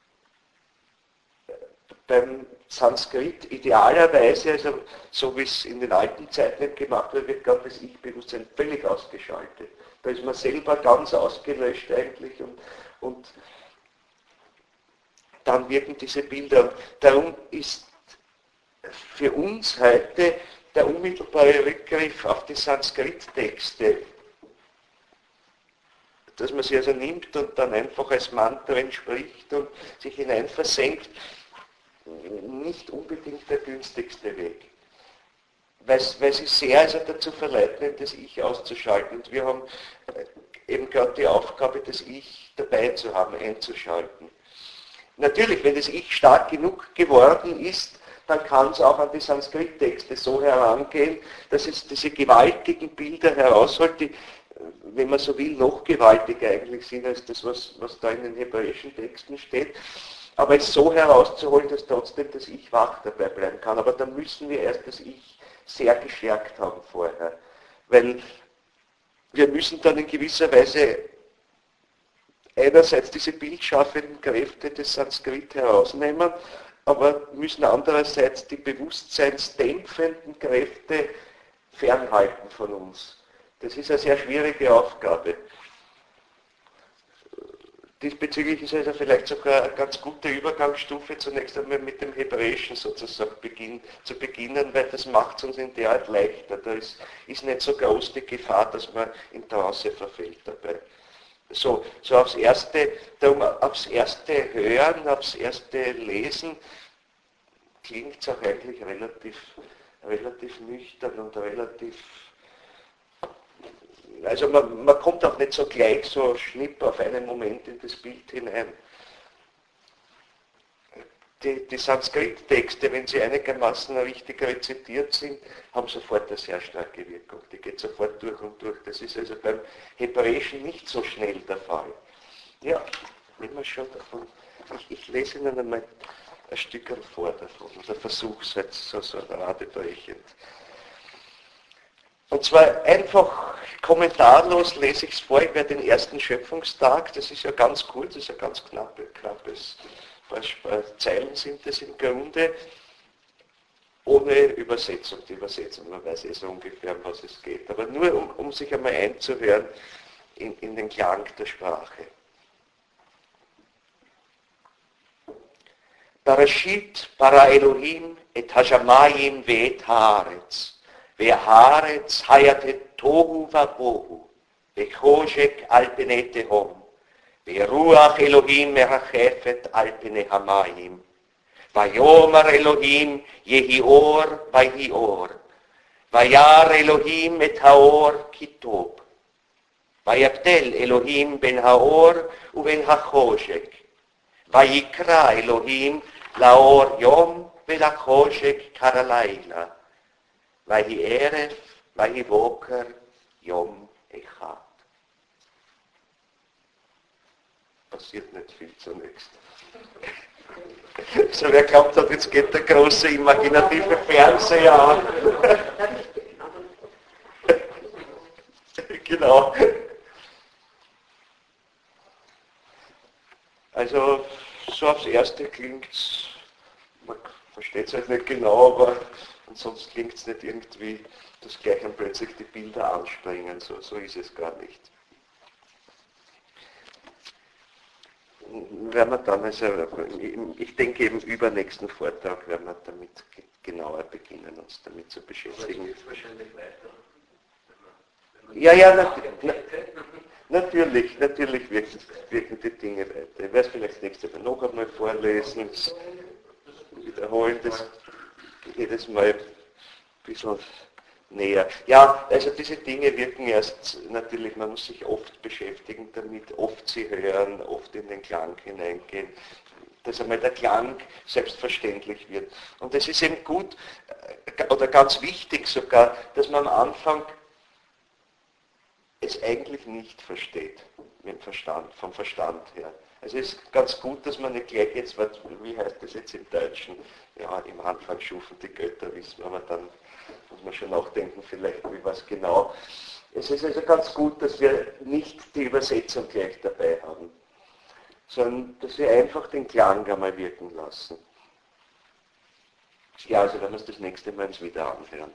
beim Sanskrit idealerweise, also so wie es in den alten Zeiten nicht gemacht wird, wird gerade das Ich-Bewusstsein völlig ausgeschaltet. Da ist man selber ganz ausgelöscht eigentlich und, und dann wirken diese Bilder. Darum ist für uns heute der unmittelbare Rückgriff auf die Sanskrit-Texte, dass man sie also nimmt und dann einfach als Mantren spricht und sich hineinversenkt, nicht unbedingt der günstigste Weg. Weil, weil sie sehr also dazu verleiten, das Ich auszuschalten. Und wir haben eben gerade die Aufgabe, das Ich dabei zu haben, einzuschalten. Natürlich, wenn das Ich stark genug geworden ist, dann kann es auch an die Sanskrit-Texte so herangehen, dass es diese gewaltigen Bilder herausholt, die, wenn man so will, noch gewaltiger eigentlich sind als das, was, was da in den hebräischen Texten steht. Aber es so herauszuholen, dass trotzdem das Ich wach dabei bleiben kann. Aber dann müssen wir erst das Ich sehr gestärkt haben vorher. Weil wir müssen dann in gewisser Weise einerseits diese bildschaffenden Kräfte des Sanskrit herausnehmen, aber müssen andererseits die bewusstseinsdämpfenden Kräfte fernhalten von uns. Das ist eine sehr schwierige Aufgabe. Diesbezüglich ist also vielleicht sogar eine ganz gute Übergangsstufe, zunächst einmal mit dem Hebräischen sozusagen beginn, zu beginnen, weil das macht es uns in der Art leichter. Da ist, ist nicht so groß die Gefahr, dass man in Trance verfällt dabei. So, so aufs erste, darum aufs erste Hören, aufs erste Lesen klingt es auch eigentlich relativ, relativ nüchtern und relativ. Also man, man kommt auch nicht so gleich so schnipp auf einen Moment in das Bild hinein. Die, die Sanskrit-Texte, wenn sie einigermaßen richtig rezitiert sind, haben sofort eine sehr starke Wirkung. Die geht sofort durch und durch. Das ist also beim Hebräischen nicht so schnell der Fall. Ja, nehmen wir schon davon. Ich, ich lese Ihnen einmal ein Stück vor davon, oder versuche es halt so, so radebrechend. Und zwar einfach kommentarlos lese ich es vor über den ersten Schöpfungstag. Das ist ja ganz kurz, das ist ja ganz knappe, knappes, ein paar Zeilen sind es im Grunde, ohne Übersetzung. Die Übersetzung, man weiß eh so ungefähr, um was es geht. Aber nur, um, um sich einmal einzuhören in, in den Klang der Sprache. Barashit bara Elohim et hashamayim ve'et haaretz. Ve'haaretz hayatet tohu vabohu. Ve'choshek al pnei tehom. Ve'ruach Elohim merachefet al pnei hamayim. Vayomar Elohim yehi or vayhi or. Vayar Elohim et haor kitob. Vayabdel Elohim ben haor u ben hachoshek. Vayikra Elohim laor yom ve'lachoshek karalayla. Vayi eref, vayi boker, yom echad. Passiert nicht viel zunächst. So wer glaubt hat, jetzt geht der große imaginative Fernseher an. Genau. Also so aufs Erste klingt es, man versteht es halt nicht genau, aber ansonsten klingt es nicht irgendwie, dass gleich dann plötzlich die Bilder anspringen, so, so ist es gar nicht. Werden wir dann, also ich denke eben übernächsten Vortrag werden wir damit genauer beginnen, uns damit zu beschäftigen. Aber es wahrscheinlich weiter. Ja, ja, nat na natürlich, natürlich wirken, wirken die Dinge weiter. Ich werde es vielleicht das nächste Mal noch einmal vorlesen, wiederholen, das jedes Mal ein bisschen näher. Ja, also diese Dinge wirken erst natürlich, man muss sich oft beschäftigen damit, oft sie hören, oft in den Klang hineingehen, dass einmal der Klang selbstverständlich wird. Und es ist eben gut, oder ganz wichtig sogar, dass man am Anfang es eigentlich nicht versteht, mit dem Verstand, vom Verstand her. Also es ist ganz gut, dass man nicht gleich jetzt, wie heißt das jetzt im Deutschen, ja, im Anfang schufen die Götter, wissen wir, aber dann muss man schon nachdenken, vielleicht wie was genau. Es ist also ganz gut, dass wir nicht die Übersetzung gleich dabei haben, sondern dass wir einfach den Klang einmal wirken lassen. Ja, also werden wir es das nächste Mal uns wieder anhören.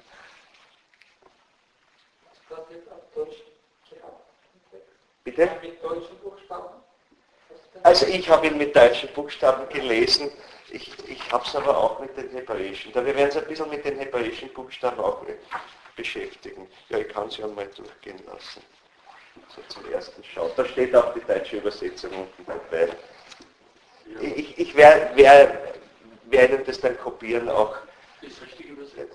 Das wird auf Deutsch gehabt. Bitte? Mit deutschen Buchstaben? Also ich habe ihn mit deutschen Buchstaben gelesen, ich, ich habe es aber auch mit den hebräischen. Da wir werden uns ein bisschen mit den hebräischen Buchstaben auch beschäftigen. Ja, ich kann es ja mal durchgehen lassen. So zum ersten Schaut. Da steht auch die deutsche Übersetzung unten dabei. Ich, ich werde wer, wer Ihnen das dann kopieren auch. Ist richtig übersetzt.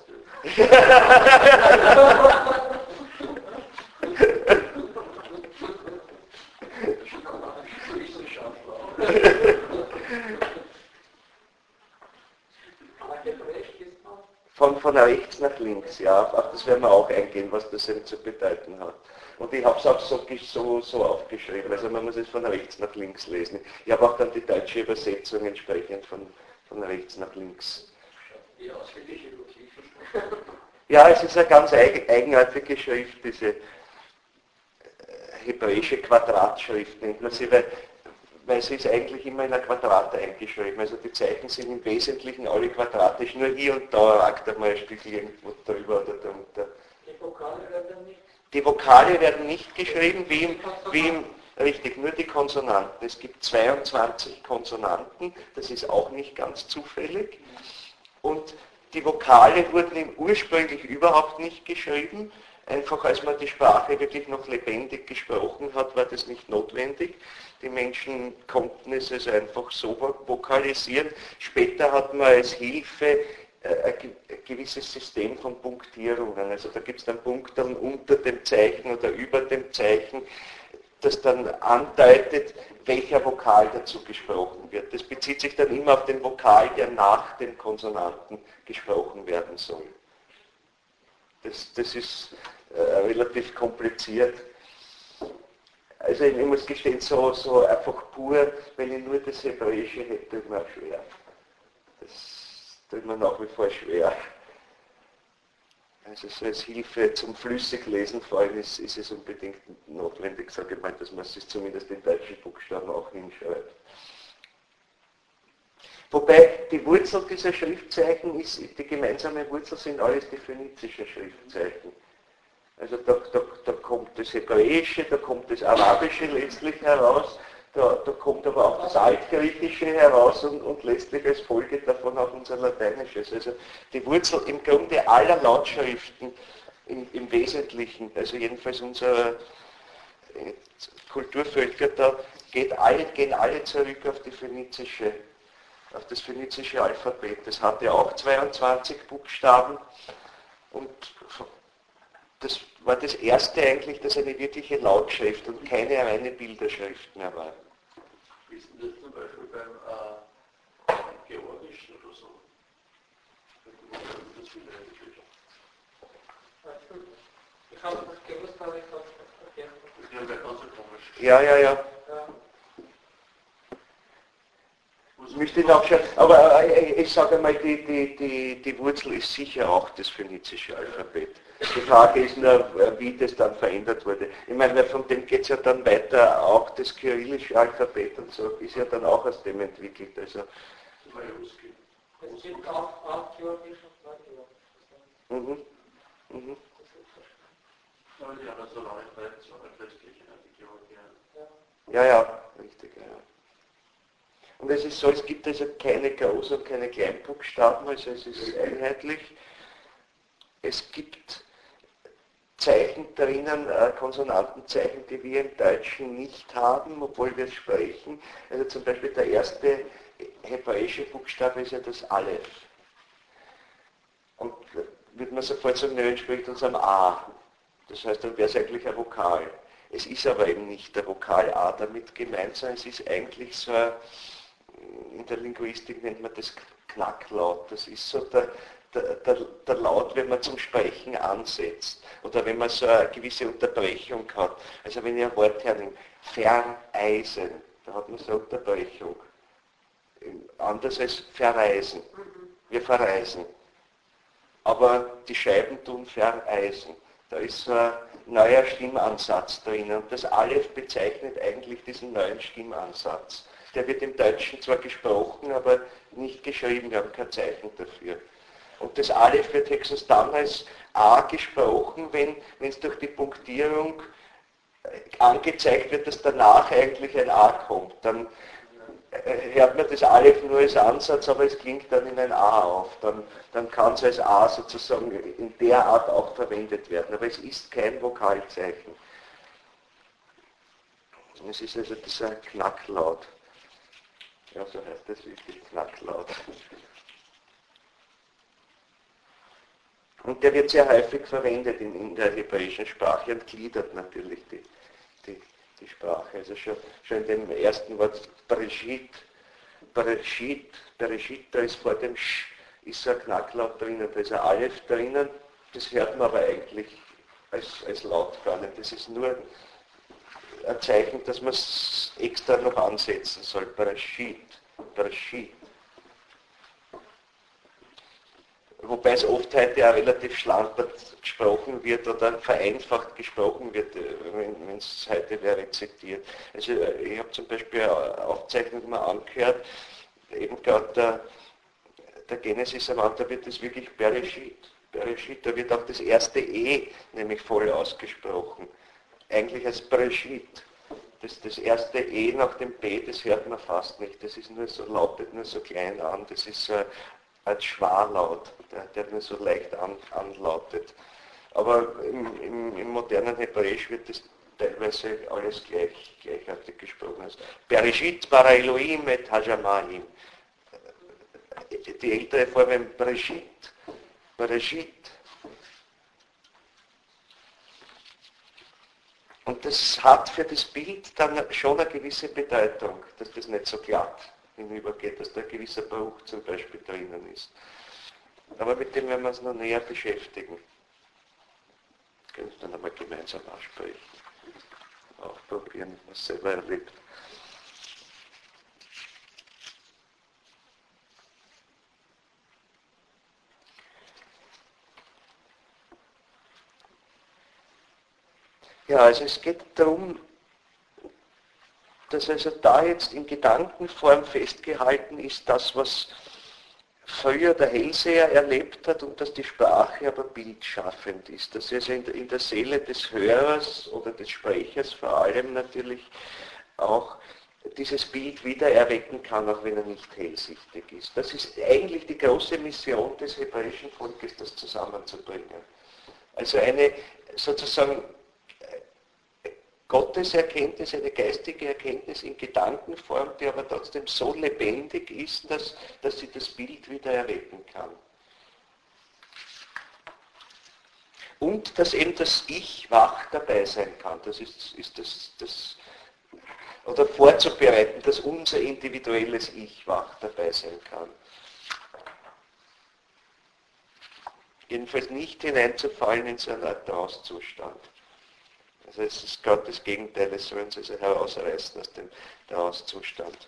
von, von rechts nach links, ja. Auf das werden wir auch eingehen, was das eben zu bedeuten hat. Und ich habe es auch so, so, so aufgeschrieben, also man muss es von rechts nach links lesen. Ich habe auch dann die deutsche Übersetzung entsprechend von, von rechts nach links. Die ausführliche Hieroglyphen. Ja, es ist eine ganz eigenartige Schrift, diese hebräische Quadratschrift nennt man sie, weil, weil sie ist eigentlich immer in ein Quadrat eingeschrieben. Also die Zeichen sind im Wesentlichen alle quadratisch, nur hier und da ragt einmal ein Stück irgendwo drüber oder darunter. Die Vokale werden nicht. Die Vokale werden nicht geschrieben, wie im, wie im, richtig, nur die Konsonanten. Es gibt zweiundzwanzig Konsonanten, das ist auch nicht ganz zufällig. Und die Vokale wurden ursprünglich überhaupt nicht geschrieben. Einfach als man die Sprache wirklich noch lebendig gesprochen hat, war das nicht notwendig. Die Menschen konnten es also einfach so vokalisieren. Später hat man als Hilfe ein gewisses System von Punktierungen. Also da gibt es dann Punkte unter dem Zeichen oder über dem Zeichen, das dann andeutet, welcher Vokal dazu gesprochen wird. Das bezieht sich dann immer auf den Vokal, der nach dem Konsonanten gesprochen werden soll. Das, das ist äh, relativ kompliziert. Also ich, ich muss gestehen, so, so einfach pur, wenn ich nur das Hebräische hätte, tut mir auch schwer. Das tut mir nach wie vor schwer. Also so als Hilfe zum Flüssiglesen vor allem ist, ist es unbedingt notwendig, sage ich mal, dass man es zumindest in deutschen Buchstaben auch hinschreibt. Wobei die Wurzel dieser Schriftzeichen ist, die gemeinsame Wurzel sind alles die phönizischen Schriftzeichen. Also da, da, da kommt das Hebräische, da kommt das Arabische letztlich heraus, da, da kommt aber auch das Altgriechische heraus und, und letztlich als Folge davon auch unser Lateinisches. Also die Wurzel im Grunde aller Lautschriften im, im Wesentlichen, also jedenfalls unserer äh, Kulturvölker da, geht alle, gehen alle zurück auf die phönizische, auf das phönizische Alphabet. Das hatte auch zweiundzwanzig Buchstaben und das war das erste eigentlich, das eine wirkliche Lautschrift und keine reine Bilderschrift mehr war. Wie ist denn das zum Beispiel beim äh, Georgischen oder so? Das will ich habe das gewusst, aber ich habe es vergessen. Das ist ja ganz so komisch. Ja, ja, ja. Ja. Müsste ich nachschauen, aber äh, ich sage einmal, die, die, die, die Wurzel ist sicher auch das phönizische Alphabet. Die Frage ist nur, wie das dann verändert wurde. Ich meine, von dem geht es ja dann weiter, auch das kyrillische Alphabet und so ist ja dann auch aus dem entwickelt. Also, Es gibt auch auch Georgisch und Neugeorgisch. mhm, mhm. Aber die haben so lange Traditionen letztlich in die Georgier. Ja, ja, richtig, ja. Und es ist so, es gibt also keine Groß- und keine Kleinbuchstaben, also es ist einheitlich. Es gibt Zeichen drinnen, äh, Konsonantenzeichen, die wir im Deutschen nicht haben, obwohl wir es sprechen. Also zum Beispiel der erste hebräische Buchstabe ist ja das Aleph. Und äh, würde man sofort sagen, nö, entspricht uns am A. Das heißt, dann wäre es eigentlich ein Vokal. Es ist aber eben nicht der Vokal A damit gemeint, sondern es ist eigentlich so ein, in der Linguistik nennt man das Knacklaut. Das ist so der, der, der, der Laut, wenn man zum Sprechen ansetzt oder wenn man so eine gewisse Unterbrechung hat. Also wenn ich ein Wort hernehme, vereisen, da hat man so eine Unterbrechung. Anders als verreisen. Wir verreisen. Aber die Scheiben tun vereisen. Da ist so ein neuer Stimmansatz drin und das Aleph bezeichnet eigentlich diesen neuen Stimmansatz. Der wird im Deutschen zwar gesprochen, aber nicht geschrieben, wir haben kein Zeichen dafür. Und das Aleph wird höchstens dann als A gesprochen, wenn es durch die Punktierung angezeigt wird, dass danach eigentlich ein A kommt. Dann hört man das Aleph nur als Ansatz, aber es klingt dann in ein A auf. Dann, dann kann es als A sozusagen in der Art auch verwendet werden. Aber es ist kein Vokalzeichen. Es ist also dieser Knacklaut. Ja, so heißt das wirklich, Knacklaut. Und der wird sehr häufig verwendet in, in der hebräischen Sprache und gliedert natürlich die, die, die Sprache. Also schon, schon in dem ersten Wort Bereshit, Bereshit, Bereshit, da ist vor dem Sch ist so ein Knacklaut drinnen, da ist ein Aleph drinnen, das hört man aber eigentlich als, als Laut gar nicht. Das ist nur ein Zeichen, dass man es extra noch ansetzen soll. Bereshit, Bereshit. Wobei es oft heute auch relativ schlampert gesprochen wird oder vereinfacht gesprochen wird, wenn es heute wer rezitiert. Also ich habe zum Beispiel eine Aufzeichnung mal angehört, eben gerade der, der Genesis am Anfang wird das wirklich Bereshit. Bereshit, da wird auch das erste E nämlich voll ausgesprochen. Eigentlich als Bereshit. Das, das erste E nach dem B, das hört man fast nicht. Das ist nur so, lautet nur so klein an. Das ist so als Schwarlaut, der, der nur so leicht an, anlautet. Aber im, im, im modernen Hebräisch wird das teilweise alles gleich, gleichartig gesprochen. Also, Bereshit bara Elohim et Hajamayim. Die ältere Form im Bereshit. Bereshit. Und das hat für das Bild dann schon eine gewisse Bedeutung, dass das nicht so glatt hinübergeht, dass da ein gewisser Bruch zum Beispiel drinnen ist. Aber mit dem werden wir uns noch näher beschäftigen. Können wir dann einmal gemeinsam aussprechen. Auch probieren, was selber erlebt. Ja, also es geht darum, dass also da jetzt in Gedankenform festgehalten ist, das, was früher der Hellseher erlebt hat und dass die Sprache aber bildschaffend ist. Dass also in der, in der Seele des Hörers oder des Sprechers vor allem natürlich auch dieses Bild wieder erwecken kann, auch wenn er nicht hellsichtig ist. Das ist eigentlich die große Mission des hebräischen Volkes, das zusammenzubringen. Also eine sozusagen Gotteserkenntnis, eine geistige Erkenntnis in Gedankenform, die aber trotzdem so lebendig ist, dass, dass sie das Bild wieder erwecken kann. Und dass eben das Ich wach dabei sein kann. Das ist, ist das, das, oder vorzubereiten, dass unser individuelles Ich wach dabei sein kann. Jedenfalls nicht hineinzufallen in so einen Trance-Zustand. Also es ist gerade das Gegenteil, es soll uns also herausreißen aus dem Trance-Zustand.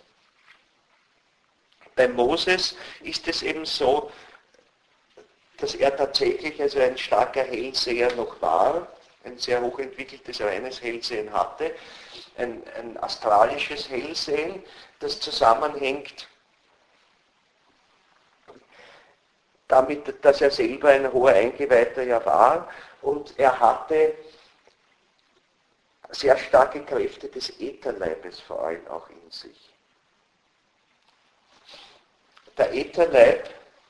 Bei Moses ist es eben so, dass er tatsächlich also ein starker Hellseher noch war, ein sehr hochentwickeltes reines Hellsehen hatte, ein, ein astralisches Hellsehen, das zusammenhängt damit, dass er selber ein hoher Eingeweihter ja war und er hatte sehr starke Kräfte des Ätherleibes vor allem auch in sich. Der Ätherleib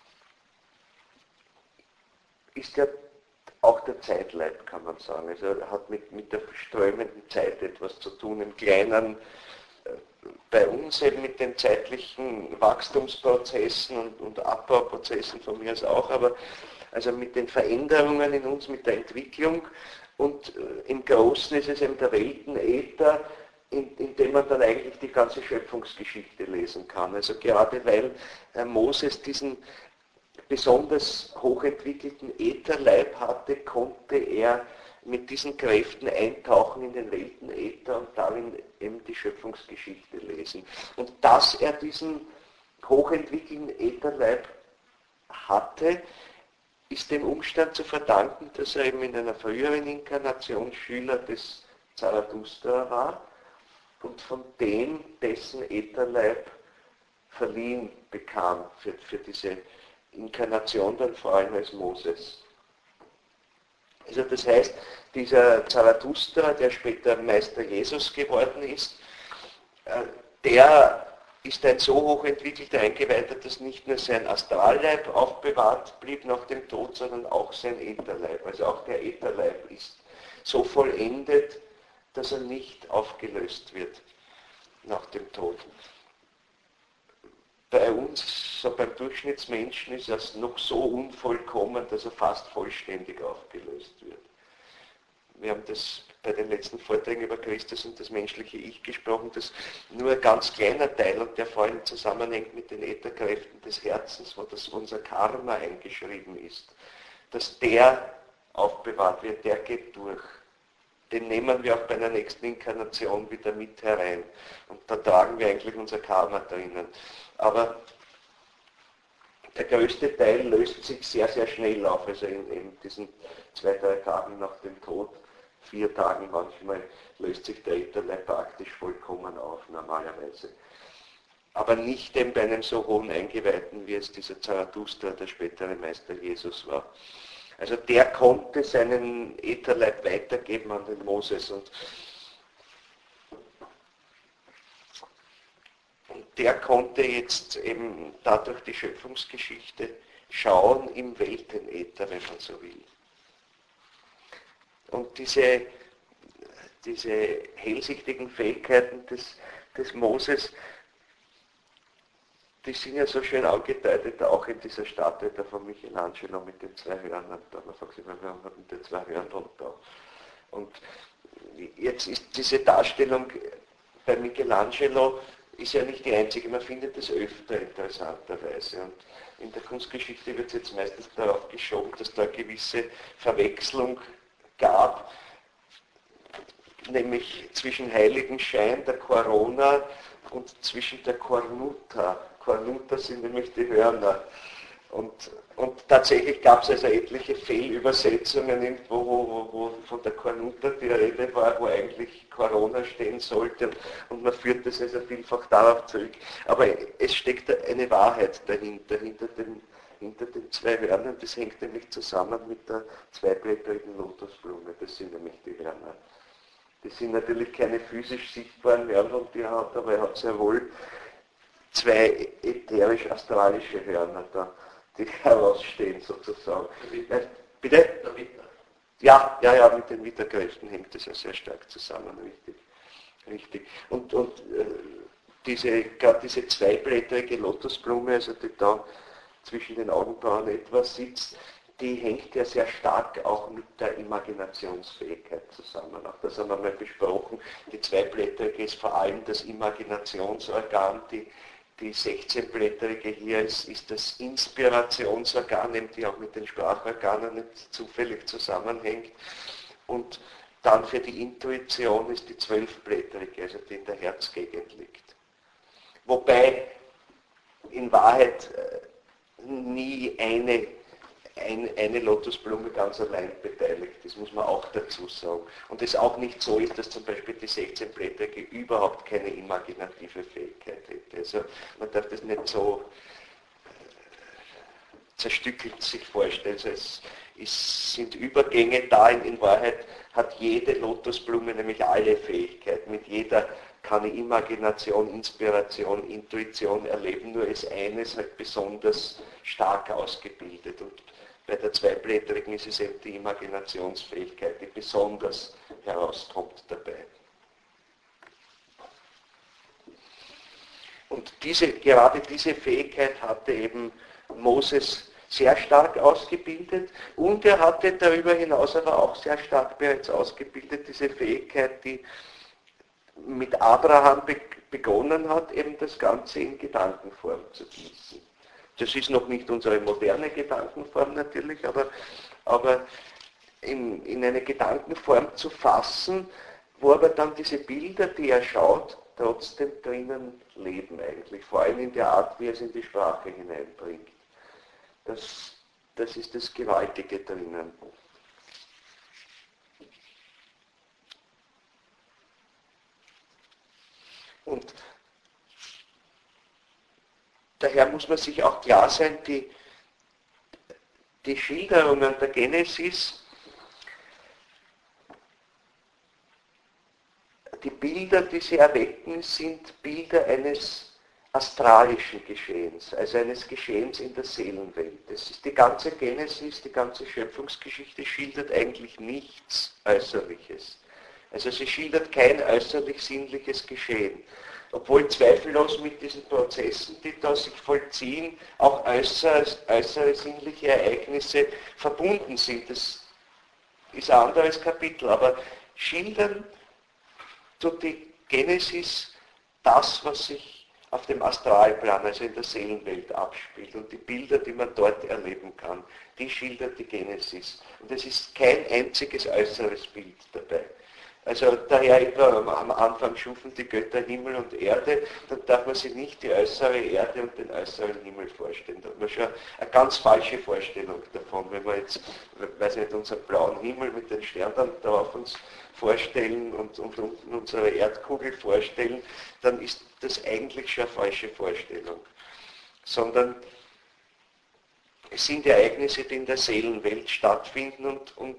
ist ja auch der Zeitleib, kann man sagen. Also er hat mit, mit der strömenden Zeit etwas zu tun, im Kleinen äh, bei uns eben mit den zeitlichen Wachstumsprozessen und, und Abbauprozessen von mir aus auch, aber also mit den Veränderungen in uns, mit der Entwicklung. Und im Großen ist es eben der Weltenäther, in, in dem man dann eigentlich die ganze Schöpfungsgeschichte lesen kann. Also gerade weil äh, Moses diesen besonders hochentwickelten Ätherleib hatte, konnte er mit diesen Kräften eintauchen in den Weltenäther und darin eben die Schöpfungsgeschichte lesen. Und dass er diesen hochentwickelten Ätherleib hatte, ist dem Umstand zu verdanken, dass er eben in einer früheren Inkarnation Schüler des Zarathustra war und von dem dessen Ätherleib verliehen bekam für, für diese Inkarnation dann vor allem als Moses. Also das heißt, dieser Zarathustra, der später Meister Jesus geworden ist, der ist ein so hochentwickelter Eingeweihter, dass nicht nur sein Astralleib aufbewahrt blieb nach dem Tod, sondern auch sein Ätherleib. Also auch der Ätherleib ist so vollendet, dass er nicht aufgelöst wird nach dem Tod. Bei uns, so beim Durchschnittsmenschen, ist es noch so unvollkommen, dass er fast vollständig aufgelöst wird. wir haben das bei den letzten Vorträgen über Christus und das menschliche Ich gesprochen, dass nur ein ganz kleiner Teil, und der vor allem zusammenhängt mit den Ätherkräften des Herzens, wo das unser Karma eingeschrieben ist, dass der aufbewahrt wird, der geht durch. Den nehmen wir auch bei der nächsten Inkarnation wieder mit herein. Und da tragen wir eigentlich unser Karma drinnen. Aber der größte Teil löst sich sehr, sehr schnell auf, also in, in diesen zwei, drei Tagen nach dem Tod, vier Tagen manchmal, löst sich der Ätherleib praktisch vollkommen auf, normalerweise. Aber nicht eben bei einem so hohen Eingeweihten, wie es dieser Zarathustra, der spätere Meister Jesus war. Also der konnte seinen Ätherleib weitergeben an den Moses und der konnte jetzt eben dadurch die Schöpfungsgeschichte schauen im Weltenäther, wenn man so will. Und diese, diese hellsichtigen Fähigkeiten des, des Moses, die sind ja so schön angedeutet, auch in dieser Statue da von Michelangelo mit den zwei Hörnern. Da man fragt sich, warum hat mit den zwei Hörnern da? Und jetzt ist diese Darstellung bei Michelangelo ist ja nicht die einzige, man findet es öfter interessanterweise. Und in der Kunstgeschichte wird es jetzt meistens darauf geschoben, dass da eine gewisse Verwechslung gab, nämlich zwischen Heiligenschein, der Corona, und zwischen der Cornuta. Cornuta sind nämlich die Hörner. Und, und tatsächlich gab es also etliche Fehlübersetzungen, irgendwo, wo, wo, wo von der Cornuta die Rede war, wo eigentlich Corona stehen sollte. Und man führt das also vielfach darauf zurück. Aber es steckt eine Wahrheit dahinter, hinter den, hinter den zwei Hörnern. Das hängt nämlich zusammen mit der zweiblättrigen Lotusblume. Das sind nämlich die Hörner. Das sind natürlich keine physisch sichtbaren Hörner, die er hat, aber er hat sehr wohl zwei ätherisch-astralische Hörner da, die herausstehen sozusagen. Ja, bitte? Ja, ja, ja, mit den Widerkräften hängt das ja sehr stark zusammen, richtig. richtig. Und, und äh, diese, gerade diese zweiblättrige Lotusblume, also die da zwischen den Augenbrauen etwas sitzt, die hängt ja sehr stark auch mit der Imaginationsfähigkeit zusammen. Auch das haben wir mal besprochen. Die zweiblättrige ist vor allem das Imaginationsorgan, die, die sechzehnblättrige hier ist, ist das Inspirationsorgan, die auch mit den Sprachorganen nicht zufällig zusammenhängt. Und dann für die Intuition ist die zwölfblättrige, also die in der Herzgegend liegt. Wobei in Wahrheit nie eine Ein, eine Lotusblume ganz allein beteiligt, das muss man auch dazu sagen. Und es auch nicht so ist, dass zum Beispiel die sechzehnblättrige überhaupt keine imaginative Fähigkeit hätte. Also man darf das nicht so zerstückelt sich vorstellen. Also es, es sind Übergänge da, in, in Wahrheit hat jede Lotusblume nämlich alle Fähigkeiten. Mit jeder kann ich Imagination, Inspiration, Intuition erleben, nur ist eines halt besonders stark ausgebildet. Und bei der zweiblättrigen ist es eben die Imaginationsfähigkeit, die besonders herauskommt dabei. Und diese, gerade diese Fähigkeit hatte eben Moses sehr stark ausgebildet und er hatte darüber hinaus aber auch sehr stark bereits ausgebildet diese Fähigkeit, die mit Abraham be- begonnen hat, eben das Ganze in Gedankenform zu gießen. Das ist noch nicht unsere moderne Gedankenform natürlich, aber, aber in, in eine Gedankenform zu fassen, wo aber dann diese Bilder, die er schaut, trotzdem drinnen leben eigentlich, vor allem in der Art, wie er es in die Sprache hineinbringt. Das, das ist das Gewaltige drinnen. Und daher muss man sich auch klar sein, die, die Schilderungen der Genesis, die Bilder, die sie erwecken, sind Bilder eines astralischen Geschehens, also eines Geschehens in der Seelenwelt. Das ist die ganze Genesis, die ganze Schöpfungsgeschichte schildert eigentlich nichts Äußerliches. Also sie schildert kein äußerlich sinnliches Geschehen. Obwohl zweifellos mit diesen Prozessen, die da sich vollziehen, auch äußere, äußere sinnliche Ereignisse verbunden sind. Das ist ein anderes Kapitel, aber schildern tut die Genesis das, was sich auf dem Astralplan, also in der Seelenwelt abspielt und die Bilder, die man dort erleben kann, die schildert die Genesis. Und es ist kein einziges äußeres Bild dabei. Also daher etwa am Anfang schufen die Götter Himmel und Erde, dann darf man sich nicht die äußere Erde und den äußeren Himmel vorstellen. Da hat man schon eine ganz falsche Vorstellung davon. Wenn wir jetzt, weiß nicht, unseren blauen Himmel mit den Sternen drauf uns vorstellen und, und unten unsere Erdkugel vorstellen, dann ist das eigentlich schon eine falsche Vorstellung. Sondern es sind Ereignisse, die in der Seelenwelt stattfinden und, und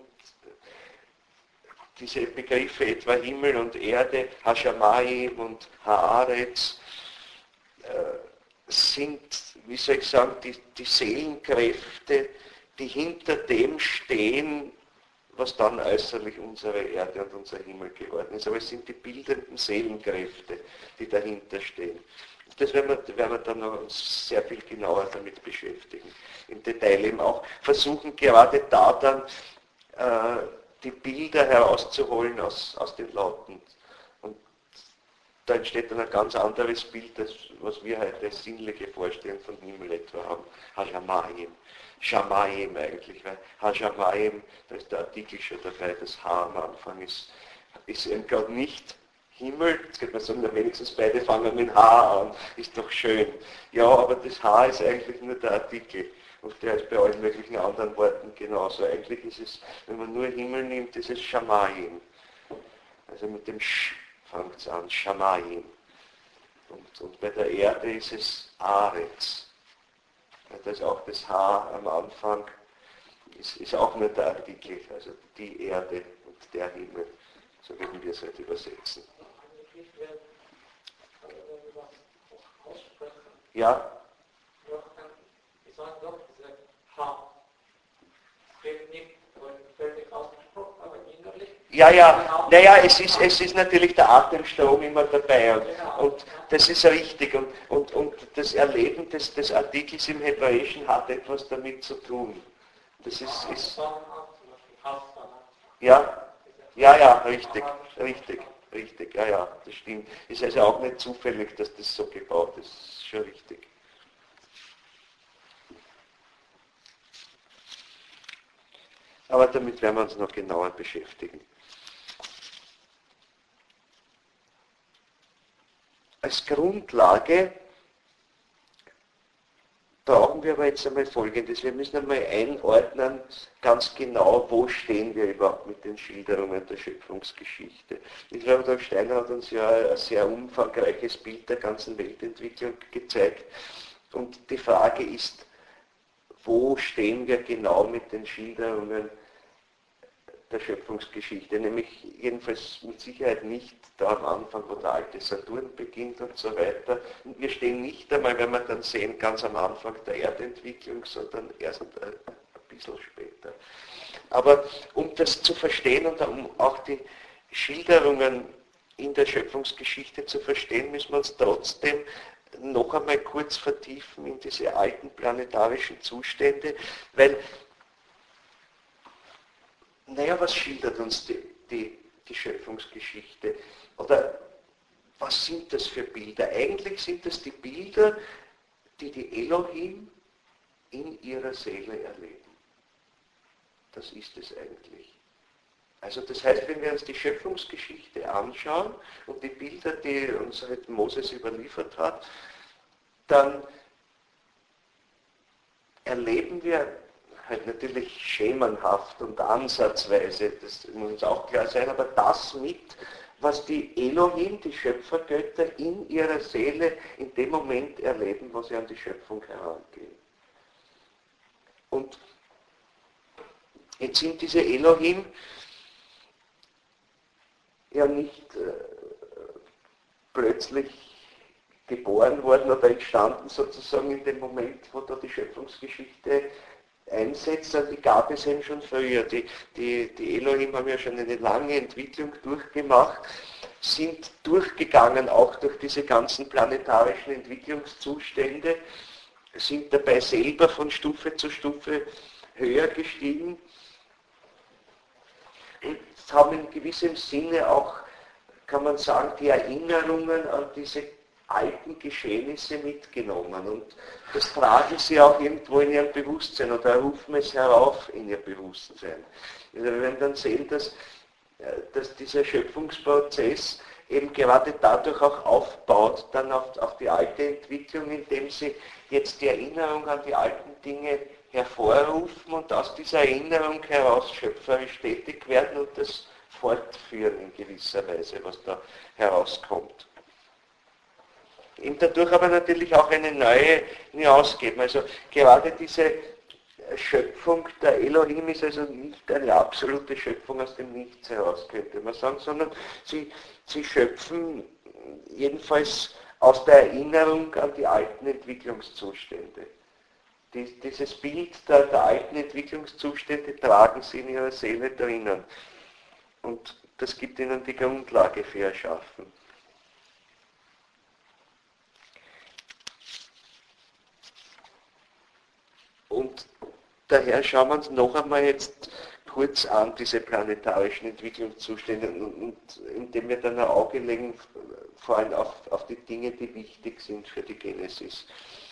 diese Begriffe etwa Himmel und Erde, Hashamayim und Haaretz, äh, sind, wie soll ich sagen, die, die Seelenkräfte, die hinter dem stehen, was dann äußerlich unsere Erde und unser Himmel geworden ist. Aber es sind die bildenden Seelenkräfte, die dahinter stehen. Das werden wir, werden wir dann noch uns sehr viel genauer damit beschäftigen. Im Detail eben auch versuchen, gerade da dann äh, die Bilder herauszuholen aus, aus den Lauten. Und da entsteht dann ein ganz anderes Bild, das, was wir heute als sinnliche Vorstellung von Himmel etwa haben. Hashamayim. Shamayim eigentlich, weil Hashamayim, da ist der Artikel schon dabei, das H am Anfang ist, ist eben gerade nicht Himmel. Jetzt könnte man sagen, na wenigstens beide fangen mit H an, ist doch schön. Ja, aber das H ist eigentlich nur der Artikel. Und der ist bei allen möglichen anderen Worten genauso. Eigentlich ist es, wenn man nur Himmel nimmt, ist es Shamayim. Also mit dem Sch fängt es an, Shamayim. Und, und bei der Erde ist es Aretz. Da ist auch das H am Anfang, ist, ist auch nur der Artikel, also die Erde und der Himmel. So würden wir es halt übersetzen. Ja? Ja, ja, naja, es ist, es ist natürlich der Atemstrom immer dabei und, und das ist richtig und, und, und das Erleben des, des Artikels im Hebräischen hat etwas damit zu tun. Das ist, ist ja, ja, ja, richtig, richtig, richtig, ja, ja, das stimmt. Ist also auch nicht zufällig, dass das so gebaut ist, das ist schon richtig. Aber damit werden wir uns noch genauer beschäftigen. Als Grundlage brauchen wir aber jetzt einmal Folgendes. Wir müssen einmal einordnen, ganz genau, wo stehen wir überhaupt mit den Schilderungen der Schöpfungsgeschichte. Ich glaube, Rudolf Steiner hat uns ja ein sehr umfangreiches Bild der ganzen Weltentwicklung gezeigt. Und die Frage ist, wo stehen wir genau mit den Schilderungen der Schöpfungsgeschichte, nämlich jedenfalls mit Sicherheit nicht da am Anfang, wo der alte Saturn beginnt und so weiter. Und wir stehen nicht einmal, wenn wir dann sehen, ganz am Anfang der Erdentwicklung, sondern erst ein, ein bisschen später. Aber um das zu verstehen und um auch die Schilderungen in der Schöpfungsgeschichte zu verstehen, müssen wir uns trotzdem noch einmal kurz vertiefen in diese alten planetarischen Zustände, weil naja, was schildert uns die, die, die Schöpfungsgeschichte? Oder was sind das für Bilder? Eigentlich sind das die Bilder, die die Elohim in ihrer Seele erleben. Das ist es eigentlich. Also das heißt, wenn wir uns die Schöpfungsgeschichte anschauen und die Bilder, die uns halt Moses überliefert hat, dann erleben wir halt natürlich schemenhaft und ansatzweise, das muss uns auch klar sein, aber das mit, was die Elohim, die Schöpfergötter, in ihrer Seele in dem Moment erleben, wo sie an die Schöpfung herangehen. Und jetzt sind diese Elohim ja nicht äh, plötzlich geboren worden oder entstanden sozusagen in dem Moment, wo da die Schöpfungsgeschichte einsetzt, also die gab es eben schon früher. Die, die, die Elohim haben ja schon eine lange Entwicklung durchgemacht, sind durchgegangen auch durch diese ganzen planetarischen Entwicklungszustände, sind dabei selber von Stufe zu Stufe höher gestiegen haben in gewissem Sinne auch, kann man sagen, die Erinnerungen an diese alten Geschehnisse mitgenommen. Und das tragen sie auch irgendwo in ihrem Bewusstsein oder rufen es herauf in ihr Bewusstsein. Also wir werden dann sehen, dass, dass dieser Schöpfungsprozess eben gerade dadurch auch aufbaut, dann auf, auf die alte Entwicklung, indem sie jetzt die Erinnerung an die alten Dinge hervorrufen und aus dieser Erinnerung heraus schöpferisch tätig werden und das fortführen in gewisser Weise, was da herauskommt. Ihm dadurch aber natürlich auch eine neue Nuance geben. Also gerade diese Schöpfung der Elohim ist also nicht eine absolute Schöpfung aus dem Nichts heraus, könnte man sagen, sondern sie, sie schöpfen jedenfalls aus der Erinnerung an die alten Entwicklungszustände. Dies, dieses Bild der, der alten Entwicklungszustände tragen sie in ihrer Seele drinnen. Und das gibt ihnen die Grundlage für ihr Schaffen. Und daher schauen wir uns noch einmal jetzt kurz an, diese planetarischen Entwicklungszustände, und indem wir dann ein Auge legen, vor allem auf, auf die Dinge, die wichtig sind für die Genesis.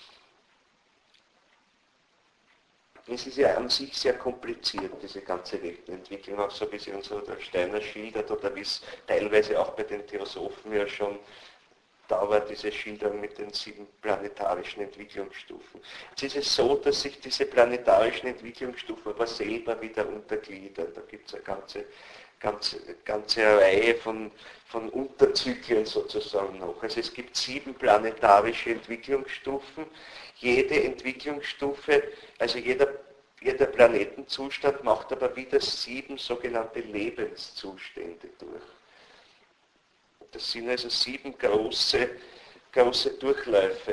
Es ist ja an sich sehr kompliziert, diese ganze Weltenentwicklung, auch so wie sie uns Rudolf Steiner schildert, oder wie es teilweise auch bei den Theosophen ja schon da war, diese Schilderung mit den sieben planetarischen Entwicklungsstufen. Jetzt ist es so, dass sich diese planetarischen Entwicklungsstufen aber selber wieder untergliedern. Da gibt es eine ganze, ganze, ganze Reihe von, von Unterzyklen sozusagen noch. Also es gibt sieben planetarische Entwicklungsstufen. Jede Entwicklungsstufe, also jeder, jeder Planetenzustand macht aber wieder sieben sogenannte Lebenszustände durch. Das sind also sieben große, große Durchläufe.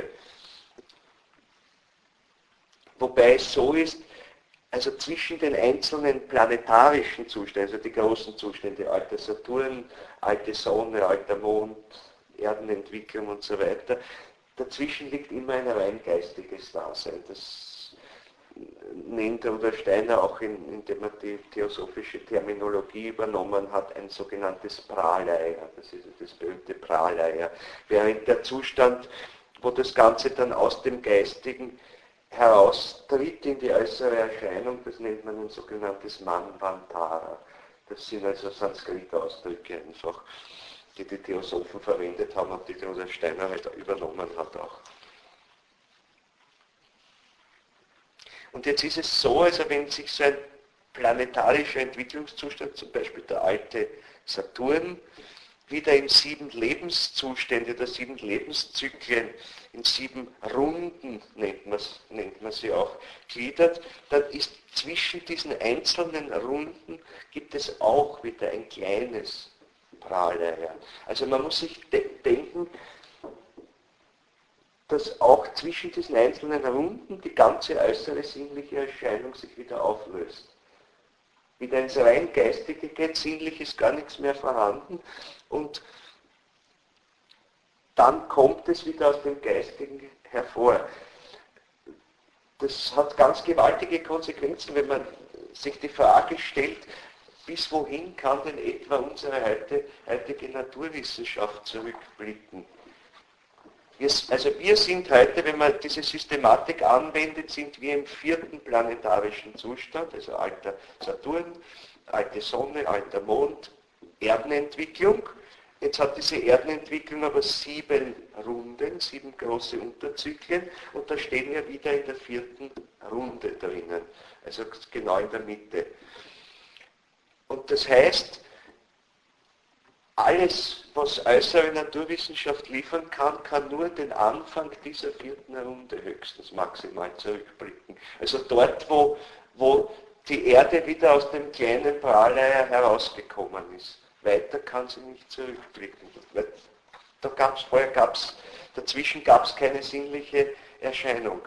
Wobei es so ist, also zwischen den einzelnen planetarischen Zuständen, also die großen Zustände, alter Saturn, alte Sonne, alter Mond, Erdenentwicklung und so weiter, dazwischen liegt immer ein rein geistiges Dasein. Das nennt Rudolf Steiner auch, in, indem er die theosophische Terminologie übernommen hat, ein sogenanntes Pralaya. Das ist das berühmte Pralaya. Während der Zustand, wo das Ganze dann aus dem Geistigen heraustritt in die äußere Erscheinung, das nennt man ein sogenanntes Manvantara. Das sind also Sanskrit-Ausdrücke einfach, die die Theosophen verwendet haben und die Rudolf Steiner halt übernommen hat auch. Und jetzt ist es so, also wenn sich so ein planetarischer Entwicklungszustand, zum Beispiel der alte Saturn, wieder in sieben Lebenszustände oder sieben Lebenszyklen, in sieben Runden nennt man, nennt man sie auch, gliedert, dann ist zwischen diesen einzelnen Runden gibt es auch wieder ein kleines Pralaya. Also man muss sich de- denken, dass auch zwischen diesen einzelnen Runden die ganze äußere sinnliche Erscheinung sich wieder auflöst. Wieder ins rein Geistige geht, sinnlich ist gar nichts mehr vorhanden und dann kommt es wieder aus dem Geistigen hervor. Das hat ganz gewaltige Konsequenzen, wenn man sich die Frage stellt, bis wohin kann denn etwa unsere heutige Naturwissenschaft zurückblicken? Wir, also wir sind heute, wenn man diese Systematik anwendet, sind wir im vierten planetarischen Zustand, also alter Saturn, alte Sonne, alter Mond, Erdenentwicklung. Jetzt hat diese Erdenentwicklung aber sieben Runden, sieben große Unterzyklen und da stehen wir wieder in der vierten Runde drinnen, also genau in der Mitte. Und das heißt, alles, was äußere Naturwissenschaft liefern kann, kann nur den Anfang dieser vierten Runde höchstens maximal zurückblicken. Also dort, wo, wo die Erde wieder aus dem kleinen Pralaya herausgekommen ist. Weiter kann sie nicht zurückblicken. Da gab's, vorher gab's, dazwischen gab es keine sinnliche Erscheinung.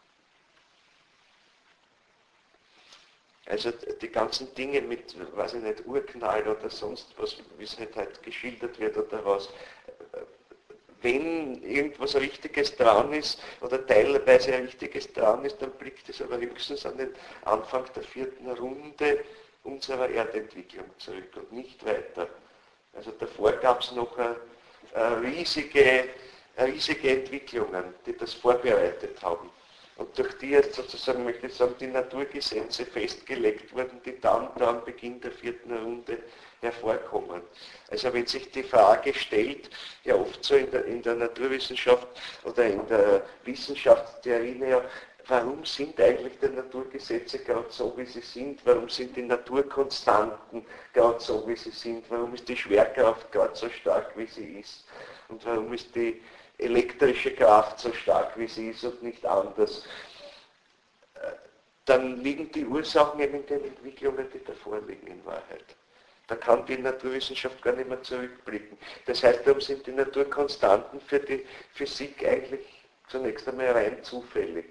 Also die ganzen Dinge mit, weiß ich nicht, Urknall oder sonst was, wie es halt, halt geschildert wird oder was, wenn irgendwas Richtiges dran ist oder teilweise ein Richtiges dran ist, dann blickt es aber höchstens an den Anfang der vierten Runde unserer Erdentwicklung zurück und nicht weiter. Also davor gab es noch eine, eine riesige, riesige Entwicklungen, die das vorbereitet haben. Und durch die jetzt sozusagen, möchte ich sagen, die Naturgesetze festgelegt wurden, die dann da am Beginn der vierten Runde hervorkommen. Also wenn sich die Frage stellt, ja oft so in der, in der Naturwissenschaft oder in der Wissenschaftstheorie, ja, warum sind eigentlich die Naturgesetze gerade so, wie sie sind? Warum sind die Naturkonstanten gerade so, wie sie sind? Warum ist die Schwerkraft gerade so stark, wie sie ist? Und warum ist die elektrische Kraft so stark, wie sie ist und nicht anders? Dann liegen die Ursachen eben in den Entwicklungen, die davor liegen in Wahrheit. Da kann die Naturwissenschaft gar nicht mehr zurückblicken. Das heißt, darum sind die Naturkonstanten für die Physik eigentlich zunächst einmal rein zufällig.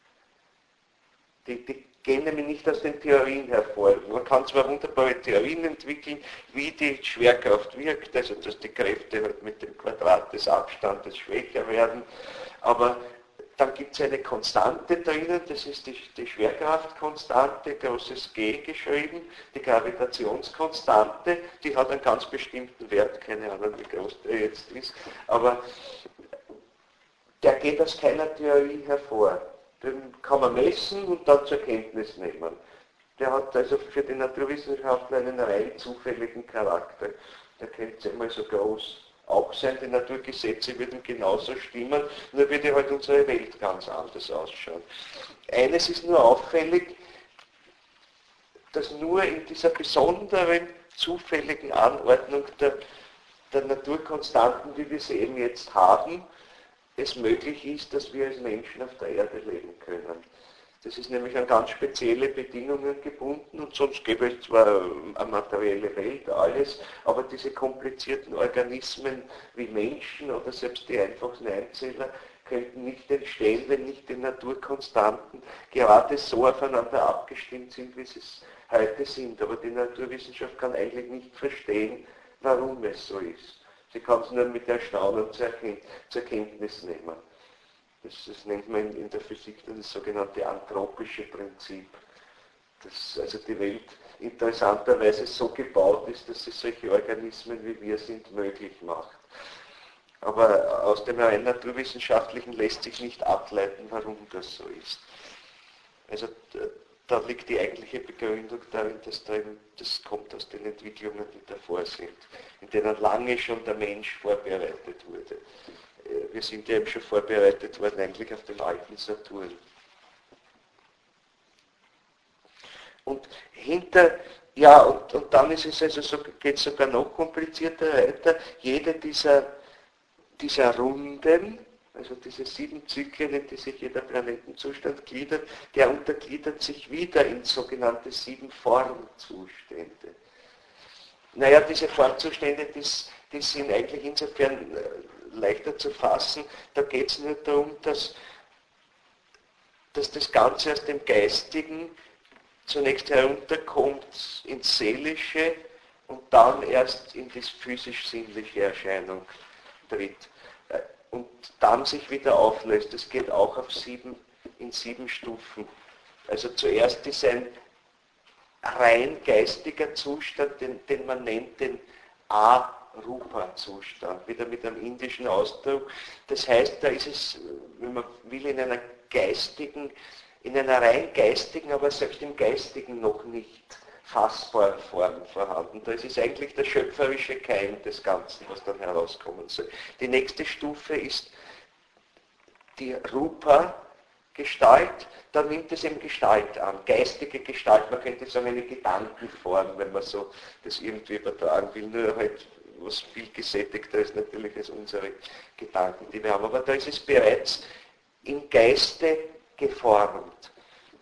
Die, die gehen nämlich nicht aus den Theorien hervor. Man kann zwar wunderbare Theorien entwickeln, wie die Schwerkraft wirkt, also dass die Kräfte halt mit dem Quadrat des Abstandes schwächer werden, aber dann gibt es eine Konstante drinnen, das ist die, die Schwerkraftkonstante, großes G geschrieben, die Gravitationskonstante, die hat einen ganz bestimmten Wert, keine Ahnung wie groß der jetzt ist, aber der geht aus keiner Theorie hervor. Den kann man messen und dann zur Kenntnis nehmen. Der hat also für die Naturwissenschaftler einen rein zufälligen Charakter. Der könnte immer so groß auch sein, die Naturgesetze würden genauso stimmen, nur würde halt unsere Welt ganz anders ausschauen. Eines ist nur auffällig, dass nur in dieser besonderen, zufälligen Anordnung der, der Naturkonstanten, wie wir sie eben jetzt haben, es möglich ist, dass wir als Menschen auf der Erde leben können. Das ist nämlich an ganz spezielle Bedingungen gebunden und sonst gäbe es zwar eine materielle Welt, alles, aber diese komplizierten Organismen wie Menschen oder selbst die einfachsten Einzeller könnten nicht entstehen, wenn nicht die Naturkonstanten gerade so aufeinander abgestimmt sind, wie sie es heute sind. Aber die Naturwissenschaft kann eigentlich nicht verstehen, warum es so ist. Sie kann es nur mit Erstaunen zur, Erkennt- zur Kenntnis nehmen. Das, das nennt man in, in der Physik das sogenannte anthropische Prinzip. Dass also die Welt interessanterweise so gebaut ist, dass sie solche Organismen wie wir sind möglich macht. Aber aus dem rein naturwissenschaftlichen lässt sich nicht ableiten, warum das so ist. Also da liegt die eigentliche Begründung darin, dass da eben, das kommt aus den Entwicklungen, die davor sind, in denen lange schon der Mensch vorbereitet wurde. Wir sind ja eben schon vorbereitet worden eigentlich auf den alten Saturn. Und hinter, ja, und, und dann ist es also so, geht es sogar noch komplizierter weiter. Jede dieser, dieser Runden, also diese sieben Zyklen, in die sich jeder Planetenzustand gliedert, der untergliedert sich wieder in sogenannte sieben Formzustände. Naja, diese Formzustände, die, die sind eigentlich insofern leichter zu fassen. Da geht es nur darum, dass, dass das Ganze aus dem Geistigen zunächst herunterkommt ins Seelische und dann erst in die physisch-sinnliche Erscheinung tritt und dann sich wieder auflöst. Das geht auch auf sieben, in sieben Stufen. Also zuerst ist ein rein geistiger Zustand, den, den man nennt den A-Rupa-Zustand, wieder mit einem indischen Ausdruck. Das heißt, da ist es, wenn man will, in einer geistigen, in einer rein geistigen, aber selbst im Geistigen noch nicht fassbaren Form vorhanden. Da ist es eigentlich der schöpferische Keim des Ganzen, was dann herauskommen soll. Die nächste Stufe ist die Rupa-Gestalt, dann nimmt es eben Gestalt an, geistige Gestalt, man könnte sagen eine Gedankenform, wenn man so das irgendwie übertragen will, nur halt was viel gesättigter ist natürlich als unsere Gedanken, die wir haben. Aber da ist es bereits im Geiste geformt.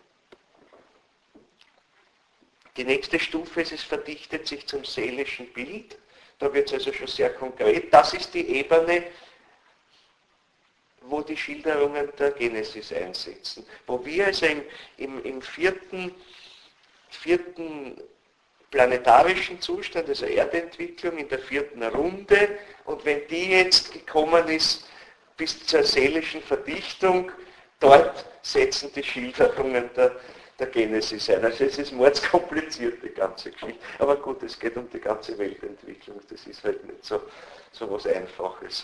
Die nächste Stufe ist, es verdichtet sich zum seelischen Bild. Da wird es also schon sehr konkret. Das ist die Ebene, wo die Schilderungen der Genesis einsetzen. Wo wir also im, im, im vierten, vierten planetarischen Zustand, also Erdentwicklung, in der vierten Runde, und wenn die jetzt gekommen ist bis zur seelischen Verdichtung, dort setzen die Schilderungen der, der Genesis sein. Also es ist mordskompliziert, die ganze Geschichte. Aber gut, es geht um die ganze Weltentwicklung. Das ist halt nicht so, so was Einfaches.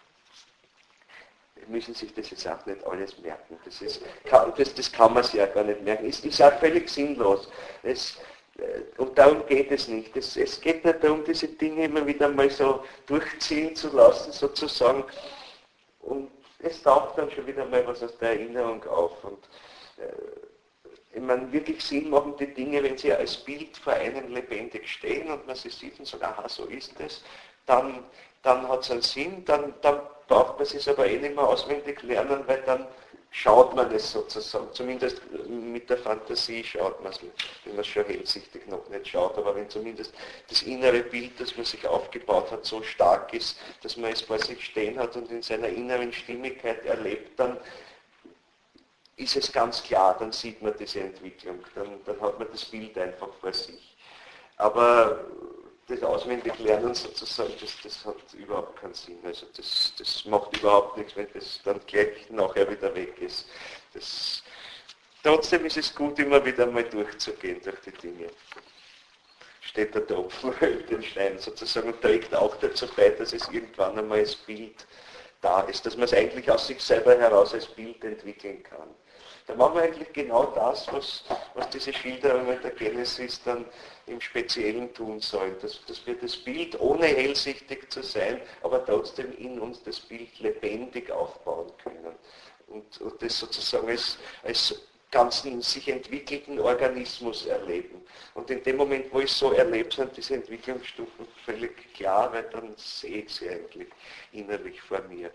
Müssen sich das jetzt auch nicht alles merken. Das, ist, das, das kann man sich ja gar nicht merken. Es ist auch völlig sinnlos. Es, und darum geht es nicht. Es, es geht nicht darum, diese Dinge immer wieder mal so durchziehen zu lassen, sozusagen. Und es taucht dann schon wieder mal was aus der Erinnerung auf. Und äh, ich meine, wirklich Sinn machen die Dinge, wenn sie als Bild vor einem lebendig stehen und man sie sieht und sagt, aha, so ist es, dann, dann hat es einen Sinn, dann, dann braucht man es aber eh nicht mehr auswendig lernen, weil dann schaut man es sozusagen, zumindest mit der Fantasie schaut man es, wenn man es schon hellsichtig noch nicht schaut, aber wenn zumindest das innere Bild, das man sich aufgebaut hat, so stark ist, dass man es vor sich stehen hat und in seiner inneren Stimmigkeit erlebt, dann ist es ganz klar, dann sieht man diese Entwicklung, dann, dann hat man das Bild einfach vor sich. Aber das Auswendiglernen sozusagen, das, das hat überhaupt keinen Sinn. Also das, das macht überhaupt nichts, wenn das dann gleich nachher wieder weg ist. Das, trotzdem ist es gut, immer wieder mal durchzugehen durch die Dinge. Steht der Tropfen, den Stein sozusagen und trägt auch dazu bei, dass es irgendwann einmal als Bild da ist, dass man es eigentlich aus sich selber heraus als Bild entwickeln kann. Da machen wir eigentlich genau das, was, was diese Schilderungen der Genesis dann im Speziellen tun sollen. Dass, dass wir das Bild, ohne hellsichtig zu sein, aber trotzdem in uns das Bild lebendig aufbauen können. Und, und das sozusagen als, als ganzen sich entwickelten Organismus erleben. Und in dem Moment, wo ich so erlebe, sind diese Entwicklungsstufen völlig klar, weil dann sehe ich sie eigentlich innerlich vor mir.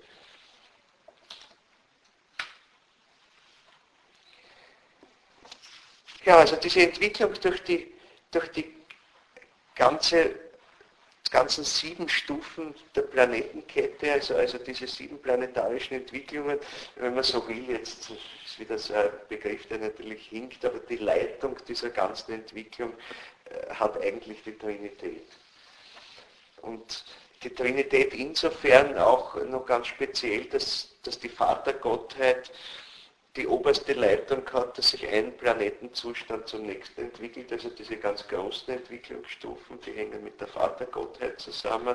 Ja, also diese Entwicklung durch die, durch die ganze, ganzen sieben Stufen der Planetenkette, also, also diese sieben planetarischen Entwicklungen, wenn man so will, jetzt ist wieder so ein Begriff, der natürlich hinkt, aber die Leitung dieser ganzen Entwicklung äh, hat eigentlich die Trinität. Und die Trinität insofern auch noch ganz speziell, dass, dass die Vatergottheit die oberste Leitung hat, dass sich ein Planetenzustand zum nächsten entwickelt, also diese ganz großen Entwicklungsstufen, die hängen mit der Vatergottheit zusammen.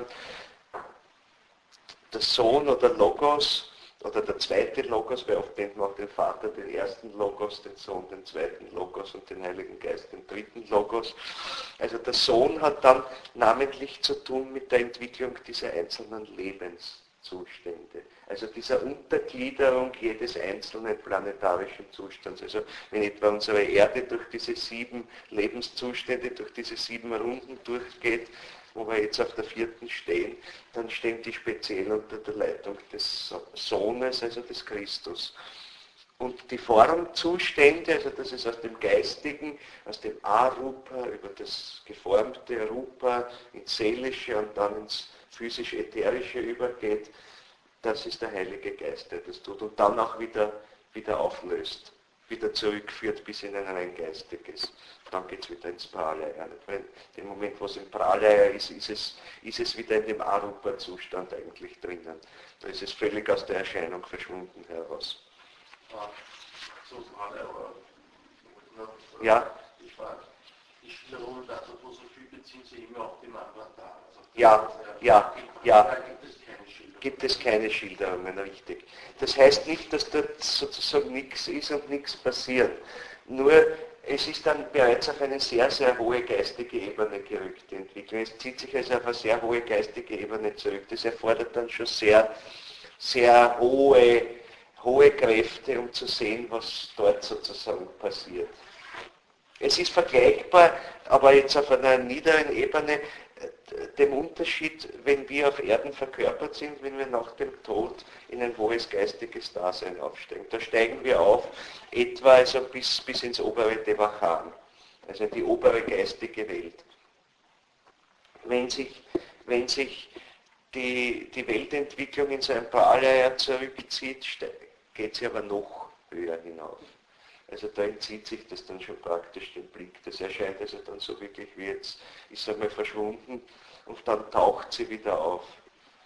Der Sohn oder Logos, oder der zweite Logos, weil oft nennt man auch den Vater den ersten Logos, den Sohn den zweiten Logos und den Heiligen Geist den dritten Logos. Also der Sohn hat dann namentlich zu tun mit der Entwicklung dieser einzelnen Lebenszustände. Also dieser Untergliederung jedes einzelnen planetarischen Zustands. Also wenn etwa unsere Erde durch diese sieben Lebenszustände, durch diese sieben Runden durchgeht, wo wir jetzt auf der vierten stehen, dann stehen die speziell unter der Leitung des Sohnes, also des Christus. Und die Formzustände, also dass es aus dem Geistigen, aus dem Arupa über das geformte Rupa ins Seelische und dann ins physisch-ätherische übergeht, das ist der Heilige Geist, der das tut und dann auch wieder, wieder auflöst, wieder zurückführt bis in ein rein Geistiges. Dann geht es wieder ins Pralaya. Weil in dem Moment, wo es im Pralaya ist, ist es, ist es wieder in dem Arupa-Zustand eigentlich drinnen. Da ist es völlig aus der Erscheinung verschwunden heraus. Ja. Ich frage, die Schilderungen der Anthroposophie beziehen sich immer auf die Manvantara. Ja, ja, ja. Gibt es keine Schilderungen, richtig. Das heißt nicht, dass dort sozusagen nichts ist und nichts passiert. Nur es ist dann bereits auf eine sehr, sehr hohe geistige Ebene gerückt, die Entwicklung. Es zieht sich also auf eine sehr hohe geistige Ebene zurück. Das erfordert dann schon sehr, sehr hohe, hohe Kräfte, um zu sehen, was dort sozusagen passiert. Es ist vergleichbar, aber jetzt auf einer niederen Ebene, dem Unterschied, wenn wir auf Erden verkörpert sind, wenn wir nach dem Tod in ein hohes geistiges Dasein aufsteigen. Da steigen wir auf, etwa also bis, bis ins obere Devachan, also in die obere geistige Welt. Wenn sich, wenn sich die, die Weltentwicklung in so ein Pralaya zurückzieht, geht sie aber noch höher hinauf. Also da entzieht sich das dann schon praktisch den Blick. Das erscheint also dann so wirklich wie jetzt, ist einmal verschwunden und dann taucht sie wieder auf.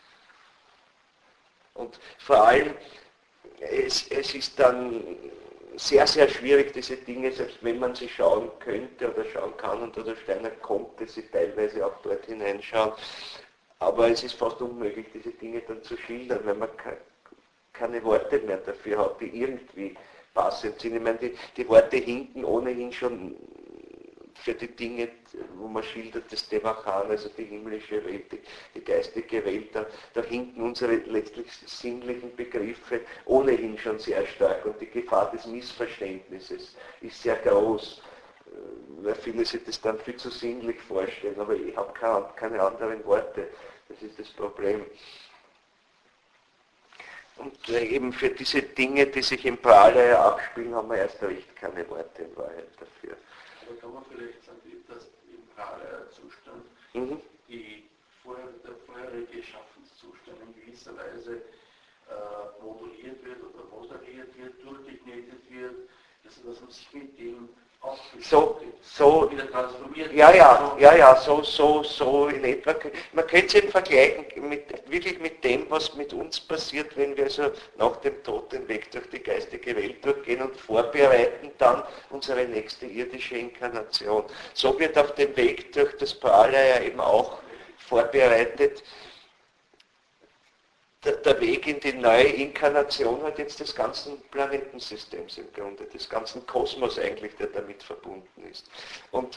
Und vor allem, es, es ist dann sehr, sehr schwierig, diese Dinge, selbst wenn man sie schauen könnte oder schauen kann, und der Steiner konnte sie teilweise auch dort hineinschauen, aber es ist fast unmöglich, diese Dinge dann zu schildern, weil man keine Worte mehr dafür hat, die irgendwie passend sind. Ich meine, die, die Worte hinken ohnehin schon für die Dinge, wo man schildert, das Devachan, also die himmlische Welt, die, die geistige Welt, da, da hinken unsere letztlich sinnlichen Begriffe ohnehin schon sehr stark, und die Gefahr des Missverständnisses ist sehr groß, weil viele sich das dann viel zu sinnlich vorstellen, aber ich habe keine, keine anderen Worte, das ist das Problem. Und eben für diese Dinge, die sich im Pralaya abspielen, haben wir erst recht keine Worte in Wahrheit dafür. Aber kann man vielleicht sagen, dass im Pralaya-Zustand mhm. die vorher, der vorherige Schaffenszustand in gewisser Weise äh, moduliert wird oder moderiert wird, durchgeknetet wird, also dass man sich mit dem auch so, so wieder transformiert. Ja, ja, ja, ja, so, so, so in etwa. Man könnte es eben vergleichen mit, wirklich mit dem, was mit uns passiert, wenn wir also nach dem Tod den Weg durch die geistige Welt durchgehen und vorbereiten dann unsere nächste irdische Inkarnation. So wird auf dem Weg durch das Pralaya eben auch vorbereitet. Der, der Weg in die neue Inkarnation hat jetzt des ganzen Planetensystems im Grunde, des ganzen Kosmos eigentlich, der damit verbunden ist. Und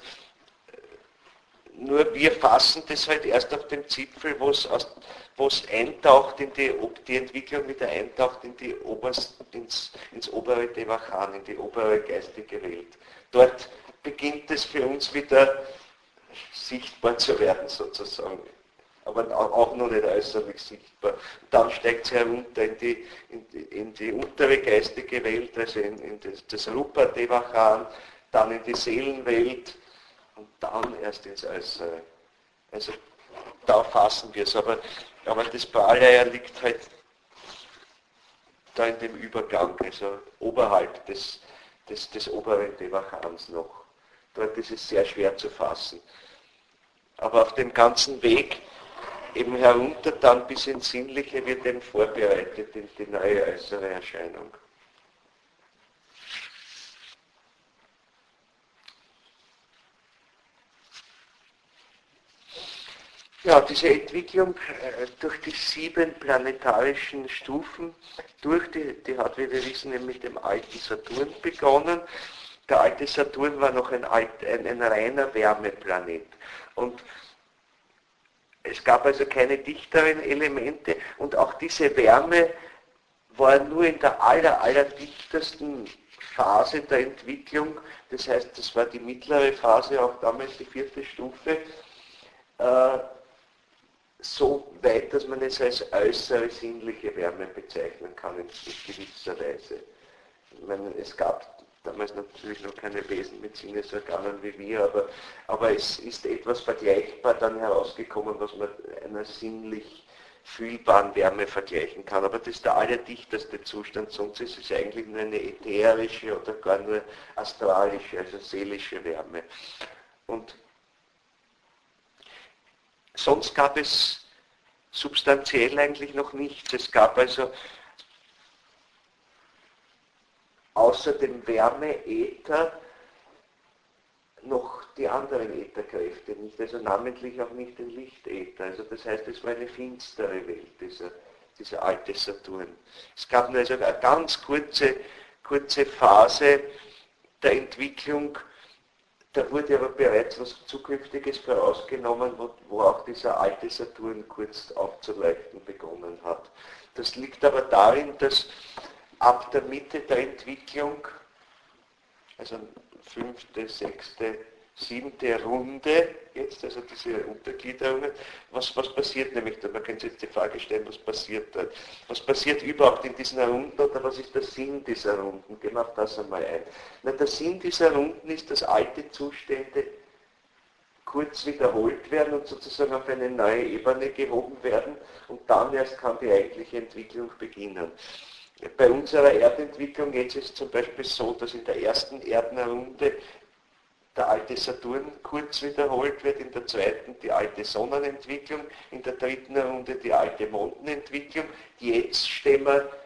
nur wir fassen das halt erst auf dem Zipfel, wo es, wo es eintaucht in die, die Entwicklung wieder eintaucht in die oberst, ins, ins obere Devachan, in die obere geistige Welt. Dort beginnt es für uns wieder sichtbar zu werden sozusagen. Aber auch noch nicht äußerlich sichtbar. Dann steigt es herunter in die, in, die, in die untere geistige Welt, also in, in das, das Rupa Devachan, dann in die Seelenwelt und dann erst ins Äußere. Also da fassen wir es. Aber, aber das Pralaya liegt halt da in dem Übergang, also oberhalb des, des, des oberen Devachans noch. Dort ist es sehr schwer zu fassen. Aber auf dem ganzen Weg eben herunter dann bis ins Sinnliche wird eben vorbereitet in die neue äußere Erscheinung. Ja, diese Entwicklung äh, durch die sieben planetarischen Stufen durch, die, die hat, wie wir wissen, mit dem alten Saturn begonnen. Der alte Saturn war noch ein, alt, ein, ein reiner Wärmeplanet. Und es gab also keine dichteren Elemente und auch diese Wärme war nur in der aller, aller dichtesten Phase der Entwicklung, das heißt, das war die mittlere Phase, auch damals die vierte Stufe, äh, so weit, dass man es als äußere sinnliche Wärme bezeichnen kann in gewisser Weise. Ich meine, es gab damals natürlich noch keine Wesen mit Sinnesorganen wie wir, aber, aber es ist etwas vergleichbar dann herausgekommen, was man einer sinnlich fühlbaren Wärme vergleichen kann. Aber das ist der allerdichteste Zustand, sonst ist es eigentlich nur eine ätherische oder gar nur astralische, also seelische Wärme. Und sonst gab es substanziell eigentlich noch nichts. Es gab also außer dem Wärme-Äther noch die anderen Ätherkräfte nicht, also namentlich auch nicht den Lichtäther. Also das heißt, es war eine finstere Welt, dieser, dieser alte Saturn. Es gab nur also eine ganz kurze, kurze Phase der Entwicklung, da wurde aber bereits was Zukünftiges vorausgenommen, wo, wo auch dieser alte Saturn kurz aufzuleuchten begonnen hat. Das liegt aber darin, dass ab der Mitte der Entwicklung, also fünfte, sechste, siebte Runde, jetzt, also diese Untergliederungen, was, was passiert nämlich da? Man kann sich jetzt die Frage stellen, was passiert da? Was passiert überhaupt in diesen Runden oder was ist der Sinn dieser Runden? Gehen wir auf das einmal ein. Na, der Sinn dieser Runden ist, dass alte Zustände kurz wiederholt werden und sozusagen auf eine neue Ebene gehoben werden und dann erst kann die eigentliche Entwicklung beginnen. Bei unserer Erdentwicklung jetzt ist es zum Beispiel so, dass in der ersten Erdenrunde der alte Saturn kurz wiederholt wird, in der zweiten die alte Sonnenentwicklung, in der dritten Runde die alte Mondenentwicklung. Jetzt stehen wir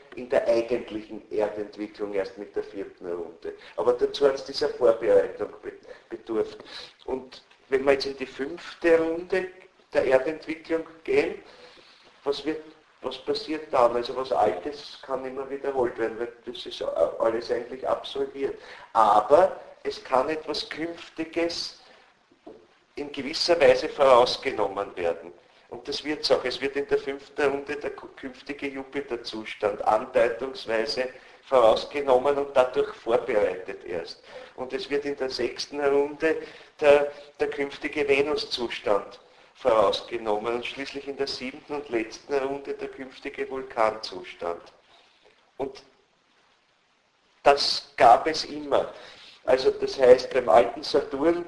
in der eigentlichen Erdentwicklung erst mit der vierten Runde. Aber dazu hat es dieser Vorbereitung bedurft. Und wenn wir jetzt in die fünfte Runde der Erdentwicklung gehen, was, wird, was passiert dann? Also was Altes kann immer wiederholt werden, weil das ist alles eigentlich absolviert. Aber es kann etwas Künftiges in gewisser Weise vorausgenommen werden. Und das wird es auch. Es wird in der fünften Runde der künftige Jupiter-Zustand andeutungsweise vorausgenommen und dadurch vorbereitet erst. Und es wird in der sechsten Runde der, der künftige Venus-Zustand vorausgenommen und schließlich in der siebten und letzten Runde der künftige Vulkanzustand. Und das gab es immer. Also das heißt, beim alten Saturn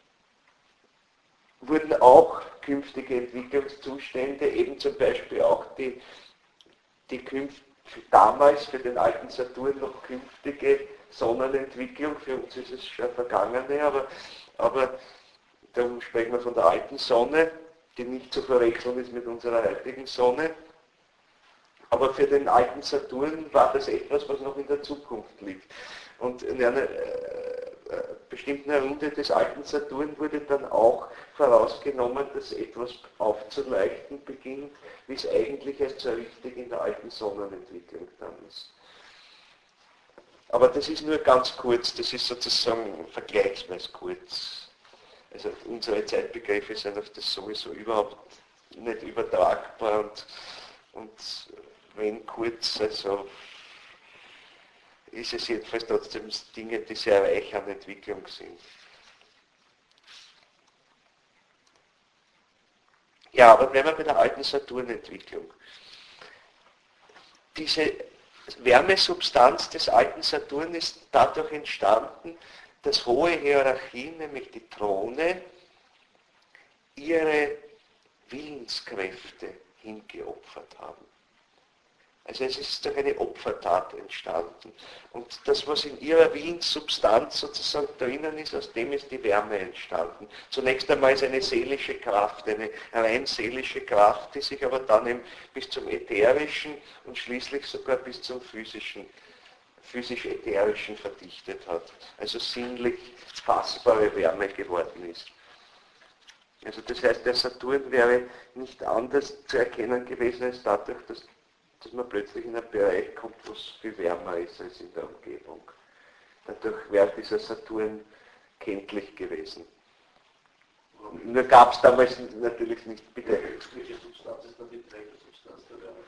wurden auch künftige Entwicklungszustände, eben zum Beispiel auch die, die künft, damals für den alten Saturn noch künftige Sonnenentwicklung, für uns ist es schon vergangene, aber, aber dann sprechen wir von der alten Sonne, die nicht zu verwechseln ist mit unserer heutigen Sonne. Aber für den alten Saturn war das etwas, was noch in der Zukunft liegt. Und in einer äh, bestimmten Runde des alten Saturn wurde dann auch vorausgenommen, dass etwas aufzuleuchten beginnt, wie es eigentlich erst so richtig in der alten Sonnenentwicklung dann ist. Aber das ist nur ganz kurz, das ist sozusagen vergleichsweise kurz. Also unsere Zeitbegriffe sind auf das sowieso überhaupt nicht übertragbar und, und wenn kurz, also ist es jedenfalls trotzdem Dinge, die sehr reich an Entwicklung sind. Ja, aber bleiben wir bei der alten Saturnentwicklung. Diese Wärmesubstanz des alten Saturn ist dadurch entstanden, dass hohe Hierarchien, nämlich die Throne, ihre Willenskräfte hingeopfert haben. Also es ist doch eine Opfertat entstanden. Und das, was in ihrer Willenssubstanz sozusagen drinnen ist, aus dem ist die Wärme entstanden. Zunächst einmal ist eine seelische Kraft, eine rein seelische Kraft, die sich aber dann eben bis zum Ätherischen und schließlich sogar bis zum physischen, physisch-ätherischen verdichtet hat. Also sinnlich fassbare Wärme geworden ist. Also das heißt, der Saturn wäre nicht anders zu erkennen gewesen als dadurch, dass dass man plötzlich in einen Bereich kommt, wo es viel wärmer ist als in der Umgebung. Dadurch wäre dieser Saturn kenntlich gewesen. Nur gab es damals natürlich nicht bitte. Welche Substanz ist dann die Trägersubstanz der Wärme?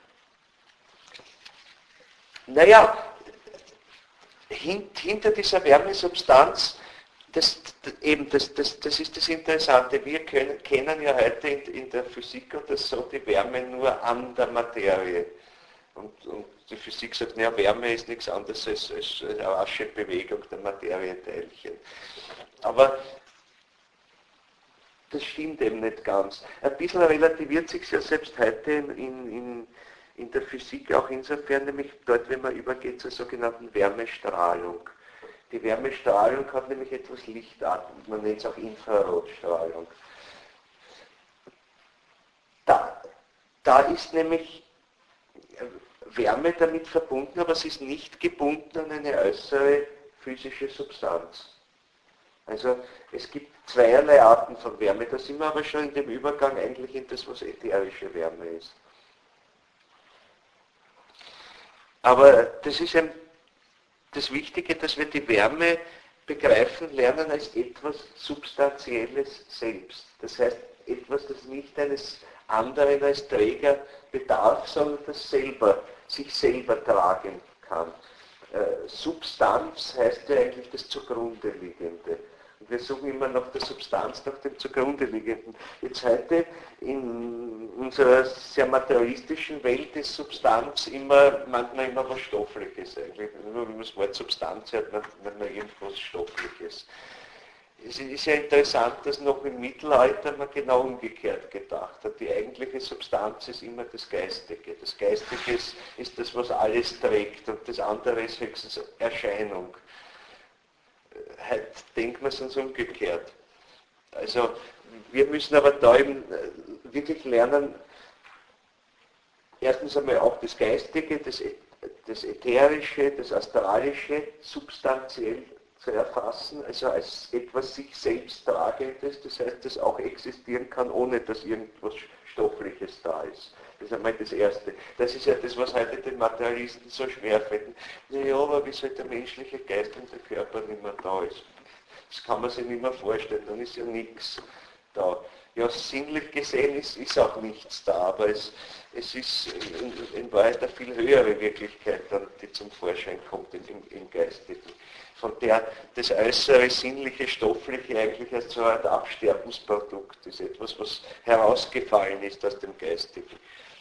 Naja, hint, hinter dieser Wärmesubstanz, das, das, eben, das, das, das ist das Interessante. Wir können, kennen ja heute in, in der Physik oder so die Wärme nur an der Materie. Und, und die Physik sagt, naja, Wärme ist nichts anderes als, als eine rasche Bewegung der Materieteilchen. Aber das stimmt eben nicht ganz. Ein bisschen relativiert sich ja selbst heute in, in, in der Physik auch insofern, nämlich dort, wenn man übergeht zur sogenannten Wärmestrahlung. Die Wärmestrahlung hat nämlich etwas Lichtartiges, man nennt es auch Infrarotstrahlung. Da, da ist nämlich Wärme damit verbunden, aber sie ist nicht gebunden an eine äußere physische Substanz. Also es gibt zweierlei Arten von Wärme, da sind wir aber schon in dem Übergang eigentlich in das, was ätherische Wärme ist. Aber das ist ein, das Wichtige, dass wir die Wärme begreifen lernen als etwas Substanzielles selbst. Das heißt, etwas, das nicht eines anderen als Träger bedarf, sondern das selber, sich selber tragen kann. Äh, Substanz heißt ja eigentlich das Zugrunde liegende. Und wir suchen immer nach der Substanz, nach dem Zugrunde liegenden. Jetzt heute in unserer sehr materialistischen Welt ist Substanz immer, manchmal immer was Stoffliches eigentlich. Nur wenn man das Wort Substanz hört, man, man irgendwas Stoffliches. Es ist ja interessant, dass noch im Mittelalter man genau umgekehrt gedacht hat. Die eigentliche Substanz ist immer das Geistige. Das Geistige ist, ist das, was alles trägt und das andere ist höchstens Erscheinung. Heute denkt man es uns umgekehrt. Also wir müssen aber da eben wirklich lernen, erstens einmal auch das Geistige, das, das Ätherische, das Astralische substanziell zu erfassen, also als etwas sich selbst Tragendes, das heißt, das auch existieren kann, ohne dass irgendwas Stoffliches da ist. Das ist einmal das Erste. Das ist ja das, was heute den Materialisten so schwer fällt. Naja, aber wie soll der menschliche Geist und der Körper nicht mehr da ist? Das kann man sich nicht mehr vorstellen, dann ist ja nichts da. Ja, sinnlich gesehen ist, ist auch nichts da, aber es, es ist in, in Wahrheit eine viel höhere Wirklichkeit, dann, die zum Vorschein kommt im, im Geistigen. Von der das äußere, sinnliche, stoffliche eigentlich als so eine Art Absterbensprodukt ist, etwas, was herausgefallen ist aus dem Geistigen.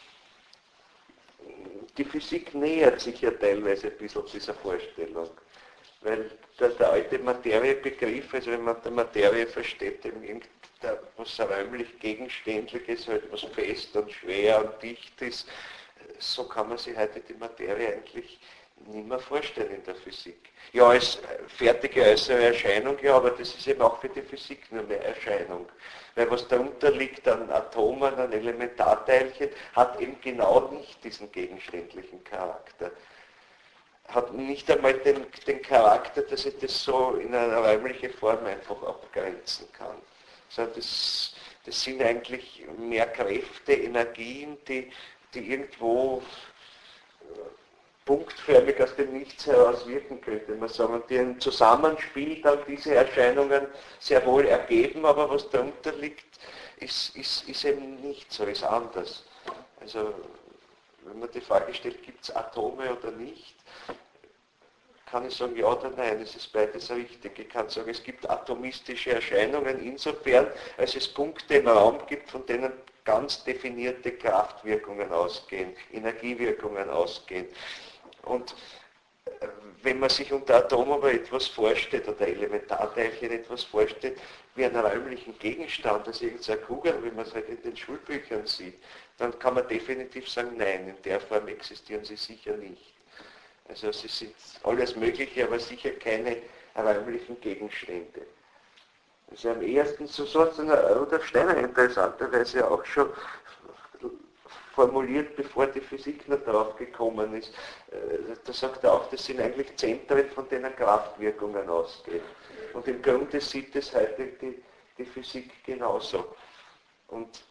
Die Physik nähert sich ja teilweise ein bisschen dieser Vorstellung, weil der, der alte Materiebegriff, also wenn man der Materie versteht, eben was räumlich Gegenständliches, halt was fest und schwer und dicht ist, so kann man sich heute die Materie eigentlich nicht mehr vorstellen in der Physik. Ja, als fertige äußere Erscheinung, ja, aber das ist eben auch für die Physik nur mehr Erscheinung. Weil was darunter liegt an Atomen, an Elementarteilchen, hat eben genau nicht diesen gegenständlichen Charakter. Hat nicht einmal den, den Charakter, dass ich das so in eine räumliche Form einfach abgrenzen kann. Sondern das, das sind eigentlich mehr Kräfte, Energien, die, die irgendwo punktförmig aus dem Nichts heraus wirken, könnte man sagen, und die ein Zusammenspiel dann diese Erscheinungen sehr wohl ergeben, aber was darunter liegt, ist, ist, ist eben nicht so, ist anders. Also wenn man die Frage stellt, gibt es Atome oder nicht, kann ich sagen ja oder nein, es ist beides richtig. Ich kann sagen, es gibt atomistische Erscheinungen insofern, als es Punkte im Raum gibt, von denen ganz definierte Kraftwirkungen ausgehen, Energiewirkungen ausgehen. Und wenn man sich unter Atom aber etwas vorstellt oder Elementarteilchen etwas vorstellt, wie einen räumlichen Gegenstand, also irgendeine Kugel, wie man es halt in den Schulbüchern sieht, dann kann man definitiv sagen, nein, in der Form existieren sie sicher nicht. Also sie sind alles Mögliche, aber sicher keine räumlichen Gegenstände. Also am ehesten, so so hat es Rudolf Steiner interessanterweise auch schon formuliert, bevor die Physik noch drauf gekommen ist. Da sagt er auch, das sind eigentlich Zentren, von denen Kraftwirkungen ausgehen. Und im Grunde sieht es heute die, die Physik genauso. Und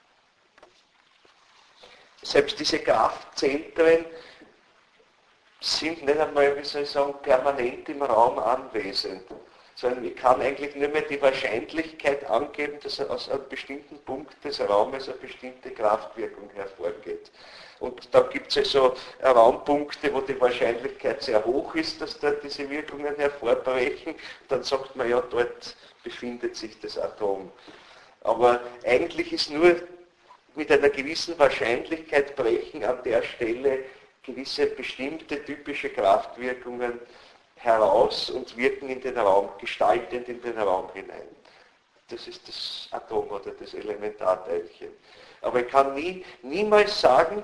selbst diese Kraftzentren sind nicht einmal, wie soll ich sagen, permanent im Raum anwesend, sondern ich kann eigentlich nur mehr die Wahrscheinlichkeit angeben, dass aus einem bestimmten Punkt des Raumes eine bestimmte Kraftwirkung hervorgeht. Und da gibt es also Raumpunkte, wo die Wahrscheinlichkeit sehr hoch ist, dass da diese Wirkungen hervorbrechen. Dann sagt man ja, dort befindet sich das Atom. Aber eigentlich ist nur mit einer gewissen Wahrscheinlichkeit brechen an der Stelle gewisse bestimmte typische Kraftwirkungen heraus und wirken in den Raum, gestaltend in den Raum hinein. Das ist das Atom oder das Elementarteilchen. Aber ich kann nie, niemals sagen,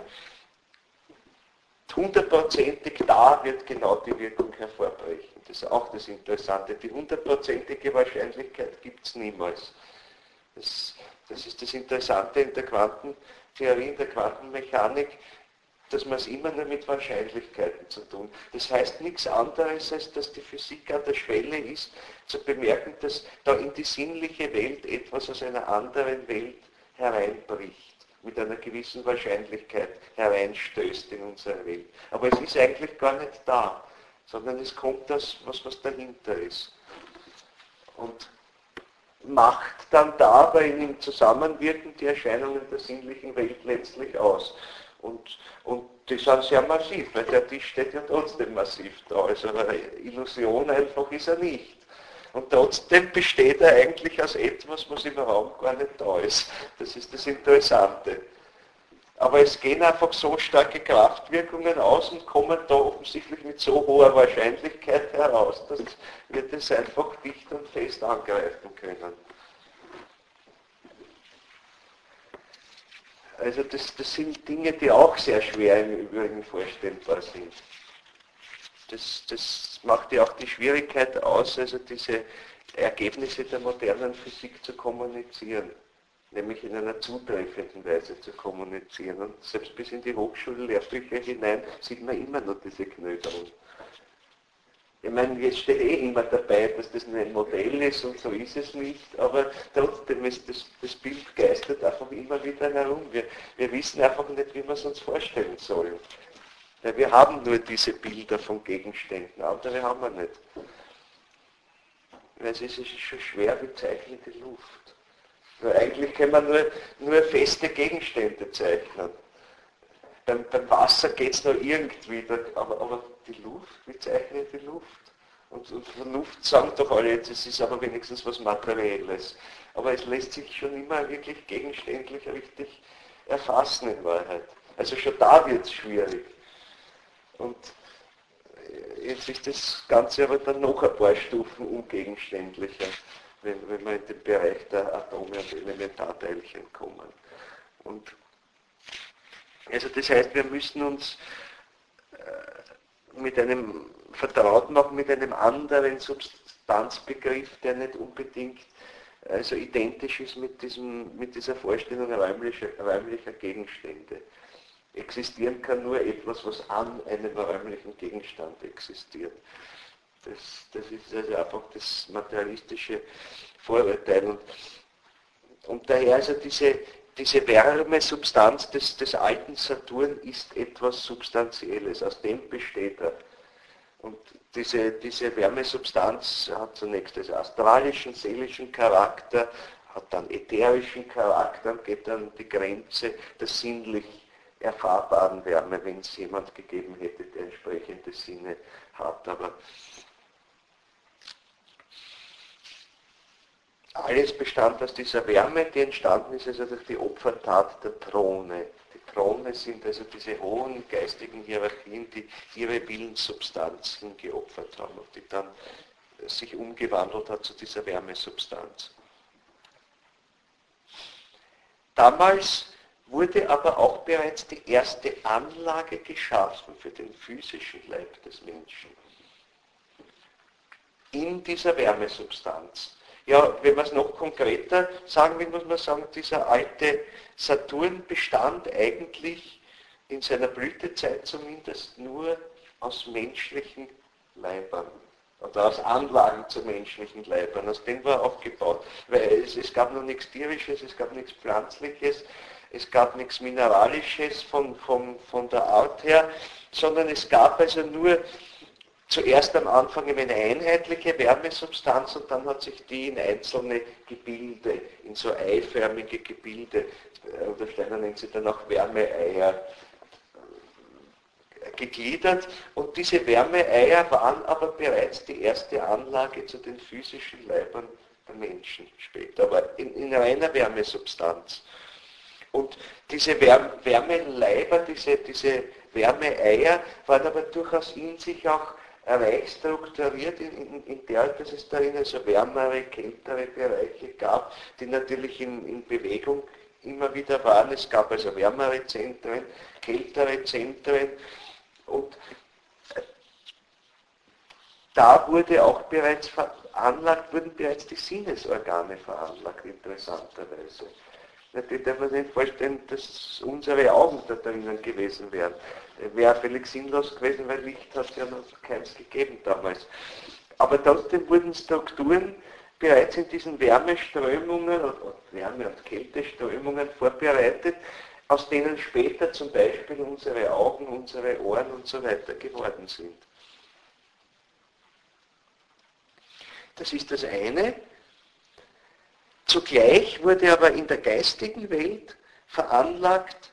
hundertprozentig da wird genau die Wirkung hervorbrechen. Das ist auch das Interessante. Die hundertprozentige Wahrscheinlichkeit gibt es niemals. Das, das ist das Interessante in der Quantentheorie, in der Quantenmechanik, dass man es immer nur mit Wahrscheinlichkeiten zu tun. Das heißt nichts anderes, als dass die Physik an der Schwelle ist, zu bemerken, dass da in die sinnliche Welt etwas aus einer anderen Welt hereinbricht, mit einer gewissen Wahrscheinlichkeit hereinstößt in unsere Welt. Aber es ist eigentlich gar nicht da, sondern es kommt das, was, was dahinter ist. Und macht dann dabei im Zusammenwirken die Erscheinungen der sinnlichen Welt letztlich aus. Und, und die sind sehr massiv, weil der Tisch steht ja trotzdem massiv da. Also eine Illusion einfach ist er nicht. Und trotzdem besteht er eigentlich aus etwas, was im Raum gar nicht da ist. Das ist das Interessante. Aber es gehen einfach so starke Kraftwirkungen aus und kommen da offensichtlich mit so hoher Wahrscheinlichkeit heraus, dass wir das einfach dicht und fest angreifen können. Also das, das sind Dinge, die auch sehr schwer im Übrigen vorstellbar sind. Das, das macht ja auch die Schwierigkeit aus, also diese Ergebnisse der modernen Physik zu kommunizieren. nämlich in einer zutreffenden Weise zu kommunizieren. Und selbst bis in die Hochschullehrbücher hinein sieht man immer noch diese Knödeln. Ich meine, jetzt steht eh immer dabei, dass das ein Modell ist und so ist es nicht, aber trotzdem ist das, das Bild geistert einfach immer wieder herum. Wir, wir wissen einfach nicht, wie wir es uns vorstellen sollen. Weil wir haben nur diese Bilder von Gegenständen, andere haben wir nicht. Weil es ist schon schwer wie zeichnete Luft. Weil eigentlich kann man nur, nur feste Gegenstände zeichnen. Beim, beim Wasser geht es noch irgendwie, aber, aber die Luft, wie zeichne ich die Luft? Und, und von Luft sagen doch alle jetzt, es ist aber wenigstens was Materielles. Aber es lässt sich schon immer wirklich gegenständlich richtig erfassen in Wahrheit. Also schon da wird es schwierig. Und jetzt ist das Ganze aber dann noch ein paar Stufen ungegenständlicher, wenn, wenn wir in den Bereich der Atome und Elementarteilchen kommen. Und also das heißt, wir müssen uns äh, mit einem vertraut machen mit einem anderen Substanzbegriff, der nicht unbedingt also identisch ist mit, diesem, mit dieser Vorstellung räumlicher, räumlicher Gegenstände. Existieren kann nur etwas, was an einem räumlichen Gegenstand existiert. Das, das ist also einfach das materialistische Vorurteil. Und, und daher also diese, diese Wärmesubstanz des, des alten Saturn ist etwas Substanzielles, aus dem besteht er. Und diese, diese Wärmesubstanz hat zunächst den astralischen, seelischen Charakter, hat dann ätherischen Charakter und geht dann die Grenze der sinnlich erfahrbaren Wärme, wenn es jemand gegeben hätte, der entsprechende Sinne hat. Aber alles bestand aus dieser Wärme, die entstanden ist also durch die Opfertat der Throne. Die Throne sind also diese hohen geistigen Hierarchien, die ihre Willenssubstanz hingeopfert haben und die dann sich umgewandelt hat zu dieser Wärmesubstanz. Damals wurde aber auch bereits die erste Anlage geschaffen für den physischen Leib des Menschen. In dieser Wärmesubstanz. Ja, wenn man es noch konkreter sagen will, muss man sagen, dieser alte Saturn bestand eigentlich in seiner Blütezeit zumindest nur aus menschlichen Leibern oder aus Anlagen zu menschlichen Leibern. Aus denen war er aufgebaut. Weil es, es gab noch nichts Tierisches, es gab nichts Pflanzliches, es gab nichts Mineralisches von, von, von der Art her, sondern es gab also nur zuerst am Anfang eine einheitliche Wärmesubstanz und dann hat sich die in einzelne Gebilde, in so eiförmige Gebilde, oder Steiner nennt sie dann auch Wärmeeier, gegliedert. Und diese Wärmeeier waren aber bereits die erste Anlage zu den physischen Leibern der Menschen später, aber in, in reiner Wärmesubstanz. Und diese Wärmeleiber, diese, diese Wärmeeier waren aber durchaus in sich auch reich strukturiert, in, in, in der, dass es darin also wärmere, kältere Bereiche gab, die natürlich in, in Bewegung immer wieder waren. Es gab also wärmere Zentren, kältere Zentren und da wurde auch bereits veranlagt, wurden bereits die Sinnesorgane veranlagt, interessanterweise. Natürlich darf man sich nicht vorstellen, dass unsere Augen da drinnen gewesen wären. Wäre völlig sinnlos gewesen, weil Licht hat ja noch keins gegeben damals. Aber trotzdem wurden Strukturen bereits in diesen Wärmeströmungen oder Wärme- und Kälteströmungen vorbereitet, aus denen später zum Beispiel unsere Augen, unsere Ohren und so weiter geworden sind. Das ist das eine. Zugleich wurde aber in der geistigen Welt veranlagt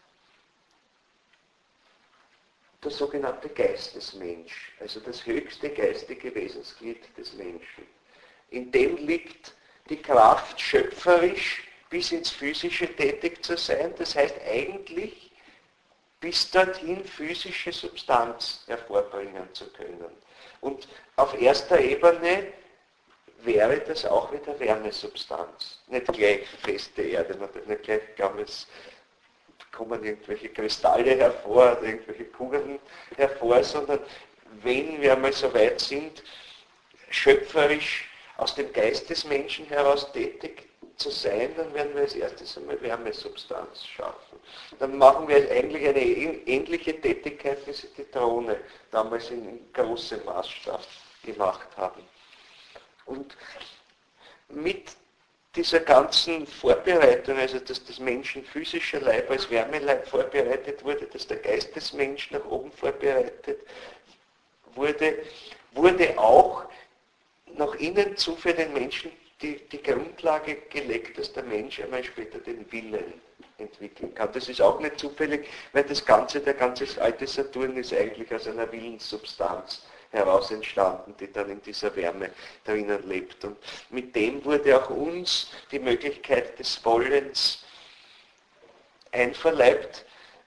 der sogenannte Geistesmensch, also das höchste geistige Wesensglied des Menschen. In dem liegt die Kraft, schöpferisch bis ins Physische tätig zu sein, das heißt eigentlich bis dorthin physische Substanz hervorbringen zu können. Und auf erster Ebene wäre das auch wieder Wärmesubstanz. Nicht gleich feste Erde, nicht gleich es kommen irgendwelche Kristalle hervor oder irgendwelche Kugeln hervor, sondern wenn wir einmal so weit sind, schöpferisch aus dem Geist des Menschen heraus tätig zu sein, dann werden wir als erstes einmal Wärmesubstanz schaffen. Dann machen wir eigentlich eine ähnliche Tätigkeit, wie sie die Drohne damals in großem Maßstab gemacht haben. Und mit dieser ganzen Vorbereitung, also dass des Menschen physischer Leib als Wärmeleib vorbereitet wurde, dass der Geist des Menschen nach oben vorbereitet wurde, wurde auch nach innen zu für den Menschen die, die Grundlage gelegt, dass der Mensch einmal später den Willen entwickeln kann. Das ist auch nicht zufällig, weil das Ganze, der ganze alte Saturn ist eigentlich aus einer Willenssubstanz heraus entstanden, die dann in dieser Wärme drinnen lebt. Und mit dem wurde auch uns die Möglichkeit des Wollens einverleibt,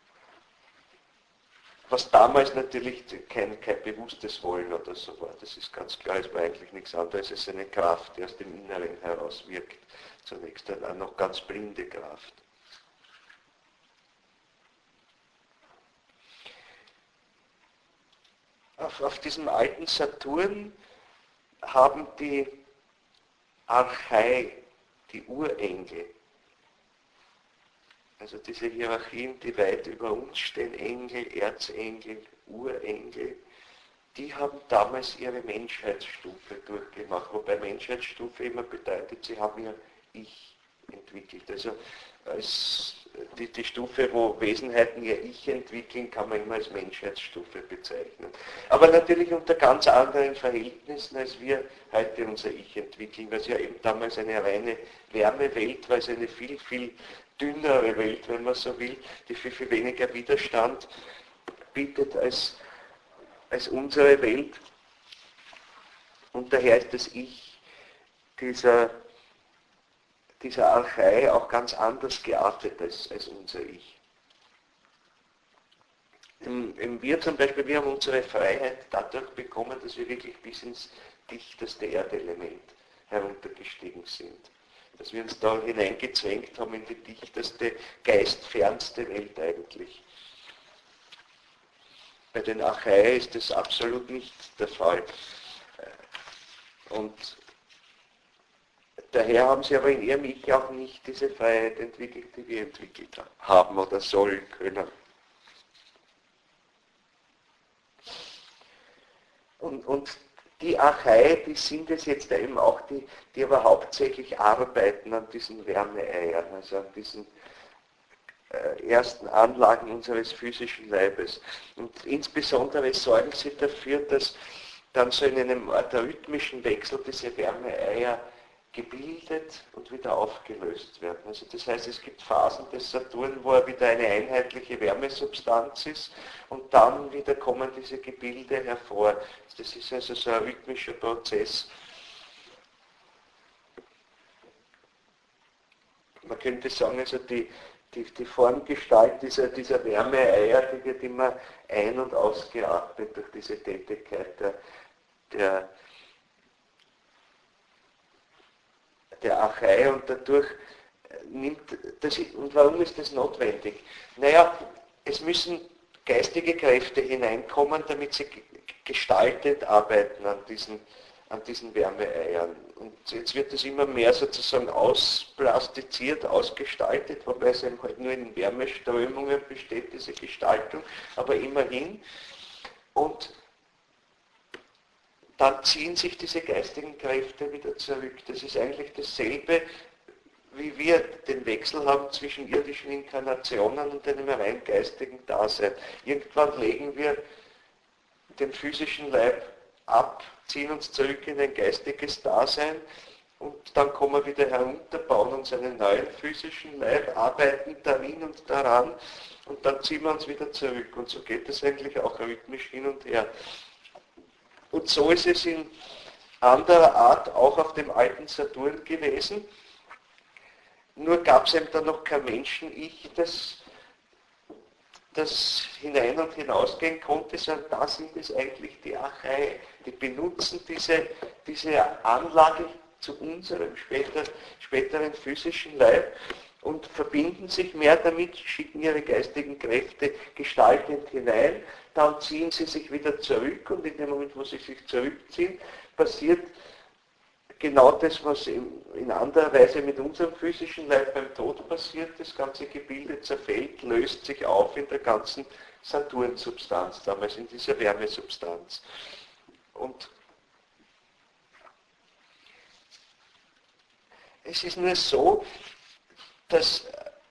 was damals natürlich kein, kein bewusstes Wollen oder so war. Das ist ganz klar, es war eigentlich nichts anderes als eine Kraft, die aus dem Inneren heraus wirkt. Zunächst eine noch ganz blinde Kraft. Auf, auf diesem alten Saturn haben die Archai, die Urengel, also diese Hierarchien, die weit über uns stehen, Engel, Erzengel, Urengel, die haben damals ihre Menschheitsstufe durchgemacht, wobei Menschheitsstufe immer bedeutet, sie haben ihr Ich entwickelt. Also als die, die Stufe, wo Wesenheiten ihr Ich entwickeln, kann man immer als Menschheitsstufe bezeichnen. Aber natürlich unter ganz anderen Verhältnissen, als wir heute unser Ich entwickeln, weil es ja eben damals eine reine Wärmewelt war, also eine viel, viel dünnere Welt, wenn man so will, die viel, viel weniger Widerstand bietet als, als unsere Welt. Und daher ist das Ich dieser, dieser Archai auch ganz anders geartet als, als unser Ich. Im, im wir zum Beispiel, wir haben unsere Freiheit dadurch bekommen, dass wir wirklich bis ins dichteste Erdelement heruntergestiegen sind. Dass wir uns da hineingezwängt haben in die dichteste, geistfernste Welt eigentlich. Bei den Archai ist das absolut nicht der Fall. Und daher haben sie aber in ihrem Ich auch nicht diese Freiheit entwickelt, die wir entwickelt haben oder sollen können. Und, und die Archai, die sind es jetzt eben auch, die, die aber hauptsächlich arbeiten an diesen Wärmeeiern, also an diesen äh, ersten Anlagen unseres physischen Leibes. Und insbesondere sorgen sie dafür, dass dann so in einem Art rhythmischen Wechsel diese Wärmeeier gebildet und wieder aufgelöst werden. Also das heißt, es gibt Phasen des Saturn, wo er wieder eine einheitliche Wärmesubstanz ist und dann wieder kommen diese Gebilde hervor. Das ist also so ein rhythmischer Prozess. Man könnte sagen, also die, die, die Formgestalt dieser, dieser Wärmeeier, die wird immer ein- und ausgeatmet durch diese Tätigkeit der, der der Archai und dadurch nimmt das, und warum ist das notwendig? Naja, es müssen geistige Kräfte hineinkommen, damit sie gestaltend arbeiten an diesen, an diesen Wärmeeiern. Und jetzt wird das immer mehr sozusagen ausplastiziert, ausgestaltet, wobei es eben halt nur in Wärmeströmungen besteht, diese Gestaltung, aber immerhin. Und dann ziehen sich diese geistigen Kräfte wieder zurück. Das ist eigentlich dasselbe, wie wir den Wechsel haben zwischen irdischen Inkarnationen und einem rein geistigen Dasein. Irgendwann legen wir den physischen Leib ab, ziehen uns zurück in ein geistiges Dasein und dann kommen wir wieder herunter, bauen uns einen neuen physischen Leib, arbeiten darin und daran und dann ziehen wir uns wieder zurück. Und so geht es eigentlich auch rhythmisch hin und her. Und so ist es in anderer Art auch auf dem alten Saturn gewesen. Nur gab es eben dann noch kein Menschen-Ich, das, das hinein und hinausgehen konnte, sondern da sind es eigentlich die Archai. Die benutzen diese, diese Anlage zu unserem später, späteren physischen Leib und verbinden sich mehr damit, schicken ihre geistigen Kräfte gestaltend hinein, dann ziehen sie sich wieder zurück und in dem Moment, wo sie sich zurückziehen, passiert genau das, was in, in anderer Weise mit unserem physischen Leib beim Tod passiert, das ganze Gebilde zerfällt, löst sich auf in der ganzen Saturnsubstanz, damals in dieser Wärmesubstanz. Und es ist nur so, dass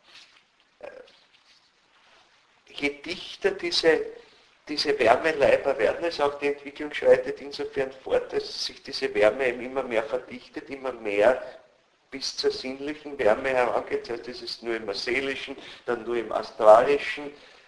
je dichter diese, diese Wärmeleiber werden, also auch die Entwicklung schreitet insofern fort, dass sich diese Wärme eben immer mehr verdichtet, immer mehr bis zur sinnlichen Wärme herangeht. Das heißt, es ist nur im seelischen, dann nur im astralischen,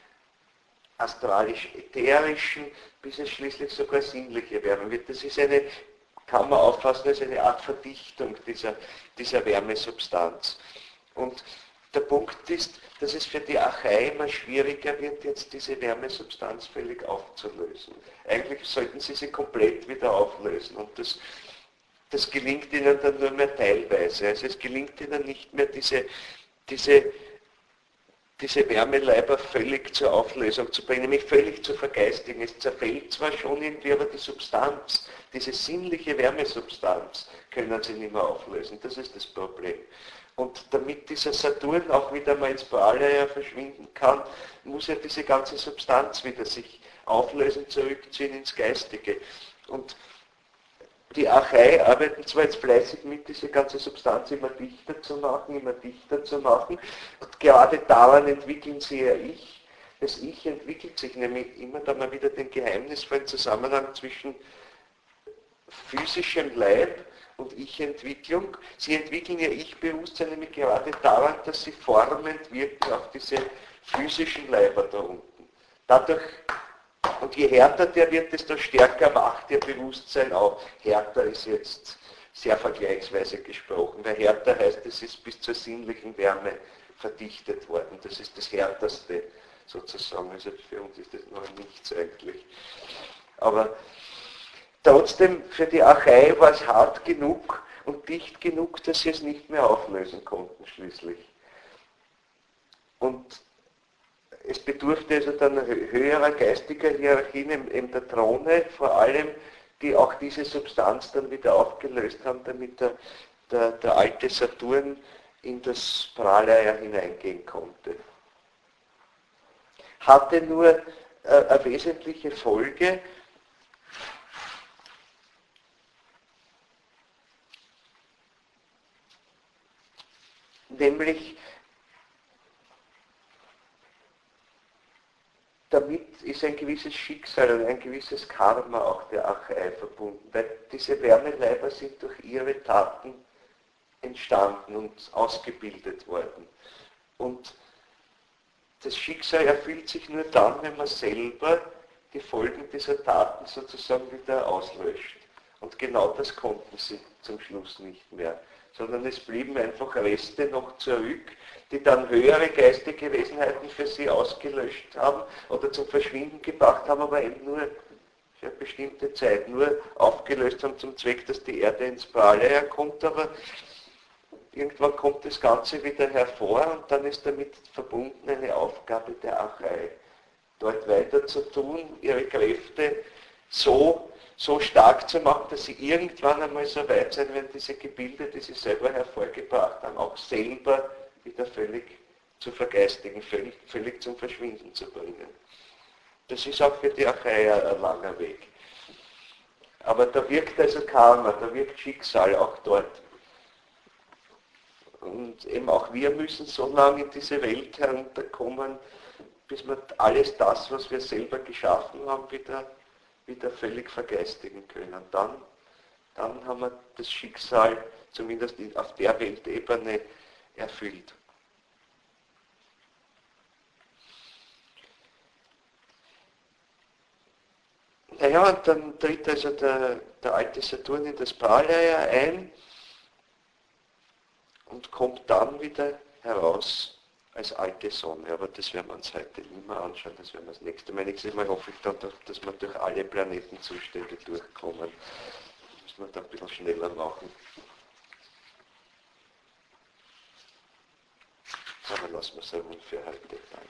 astralisch-ätherischen, bis es schließlich sogar sinnliche Wärme wird. Das ist eine, kann man auffassen, als eine Art Verdichtung dieser, dieser Wärmesubstanz. Und der Punkt ist, dass es für die Archai immer schwieriger wird, jetzt diese Wärmesubstanz völlig aufzulösen. Eigentlich sollten sie sie komplett wieder auflösen und das, das gelingt ihnen dann nur mehr teilweise. Also es gelingt ihnen nicht mehr, diese, diese, diese Wärmeleiber völlig zur Auflösung zu bringen, nämlich völlig zu vergeistigen. Es zerfällt zwar schon irgendwie, aber die Substanz, diese sinnliche Wärmesubstanz, können sie nicht mehr auflösen. Das ist das Problem. Und damit dieser Saturn auch wieder mal ins Pralaya verschwinden kann, muss ja diese ganze Substanz wieder sich auflösen, zurückziehen ins Geistige. Und die Archai arbeiten zwar jetzt fleißig mit, diese ganze Substanz immer dichter zu machen, immer dichter zu machen. Und gerade daran entwickeln sie ja Ich. Das Ich entwickelt sich nämlich immer da mal wieder den geheimnisvollen Zusammenhang zwischen physischem Leib und Ich-Entwicklung. Sie entwickeln ihr Ich-Bewusstsein nämlich gerade daran, dass sie formend wirken auf diese physischen Leiber da unten. Dadurch, und je härter der wird, desto stärker macht ihr Bewusstsein auch. Härter ist jetzt sehr vergleichsweise gesprochen, weil härter heißt, es ist bis zur sinnlichen Wärme verdichtet worden. Das ist das Härteste sozusagen. Also für uns ist das noch nichts eigentlich. Aber trotzdem, für die Archai war es hart genug und dicht genug, dass sie es nicht mehr auflösen konnten schließlich. Und es bedurfte also dann höherer geistiger Hierarchien, eben der Throne vor allem, die auch diese Substanz dann wieder aufgelöst haben, damit der, der, der alte Saturn in das Pralaya hineingehen konnte. Hatte nur äh, eine wesentliche Folge, nämlich damit ist ein gewisses Schicksal und ein gewisses Karma auch der Archai verbunden, weil diese Wärmeleiber sind durch ihre Taten entstanden und ausgebildet worden. Und das Schicksal erfüllt sich nur dann, wenn man selber die Folgen dieser Taten sozusagen wieder auslöscht. Und genau das konnten sie zum Schluss nicht mehr, sondern es blieben einfach Reste noch zurück, die dann höhere geistige Wesenheiten für sie ausgelöscht haben oder zum Verschwinden gebracht haben, aber eben nur für eine bestimmte Zeit, nur aufgelöst haben zum Zweck, dass die Erde ins Pralaya kommt, aber irgendwann kommt das Ganze wieder hervor und dann ist damit verbunden eine Aufgabe der Archai, dort weiter zu tun, ihre Kräfte so so stark zu machen, dass sie irgendwann einmal so weit sein werden, diese Gebilde, die sie selber hervorgebracht haben, auch selber wieder völlig zu vergeistigen, völlig, völlig zum Verschwinden zu bringen. Das ist auch für die Archai ein langer Weg. Aber da wirkt also Karma, da wirkt Schicksal auch dort. Und eben auch wir müssen so lange in diese Welt herunterkommen, bis wir alles das, was wir selber geschaffen haben, wieder wieder völlig vergeistigen können. Dann, dann haben wir das Schicksal, zumindest auf der Weltebene, erfüllt. Naja, und dann tritt also der, der alte Saturn in das Pralaya ein und kommt dann wieder heraus als alte Sonne, aber das werden wir uns heute nicht mehr anschauen, das werden wir das nächste Mal. Nächstes Mal hoffe ich dann, dass wir durch alle Planetenzustände durchkommen. Das müssen wir dann ein bisschen schneller machen. Aber lassen wir es für heute.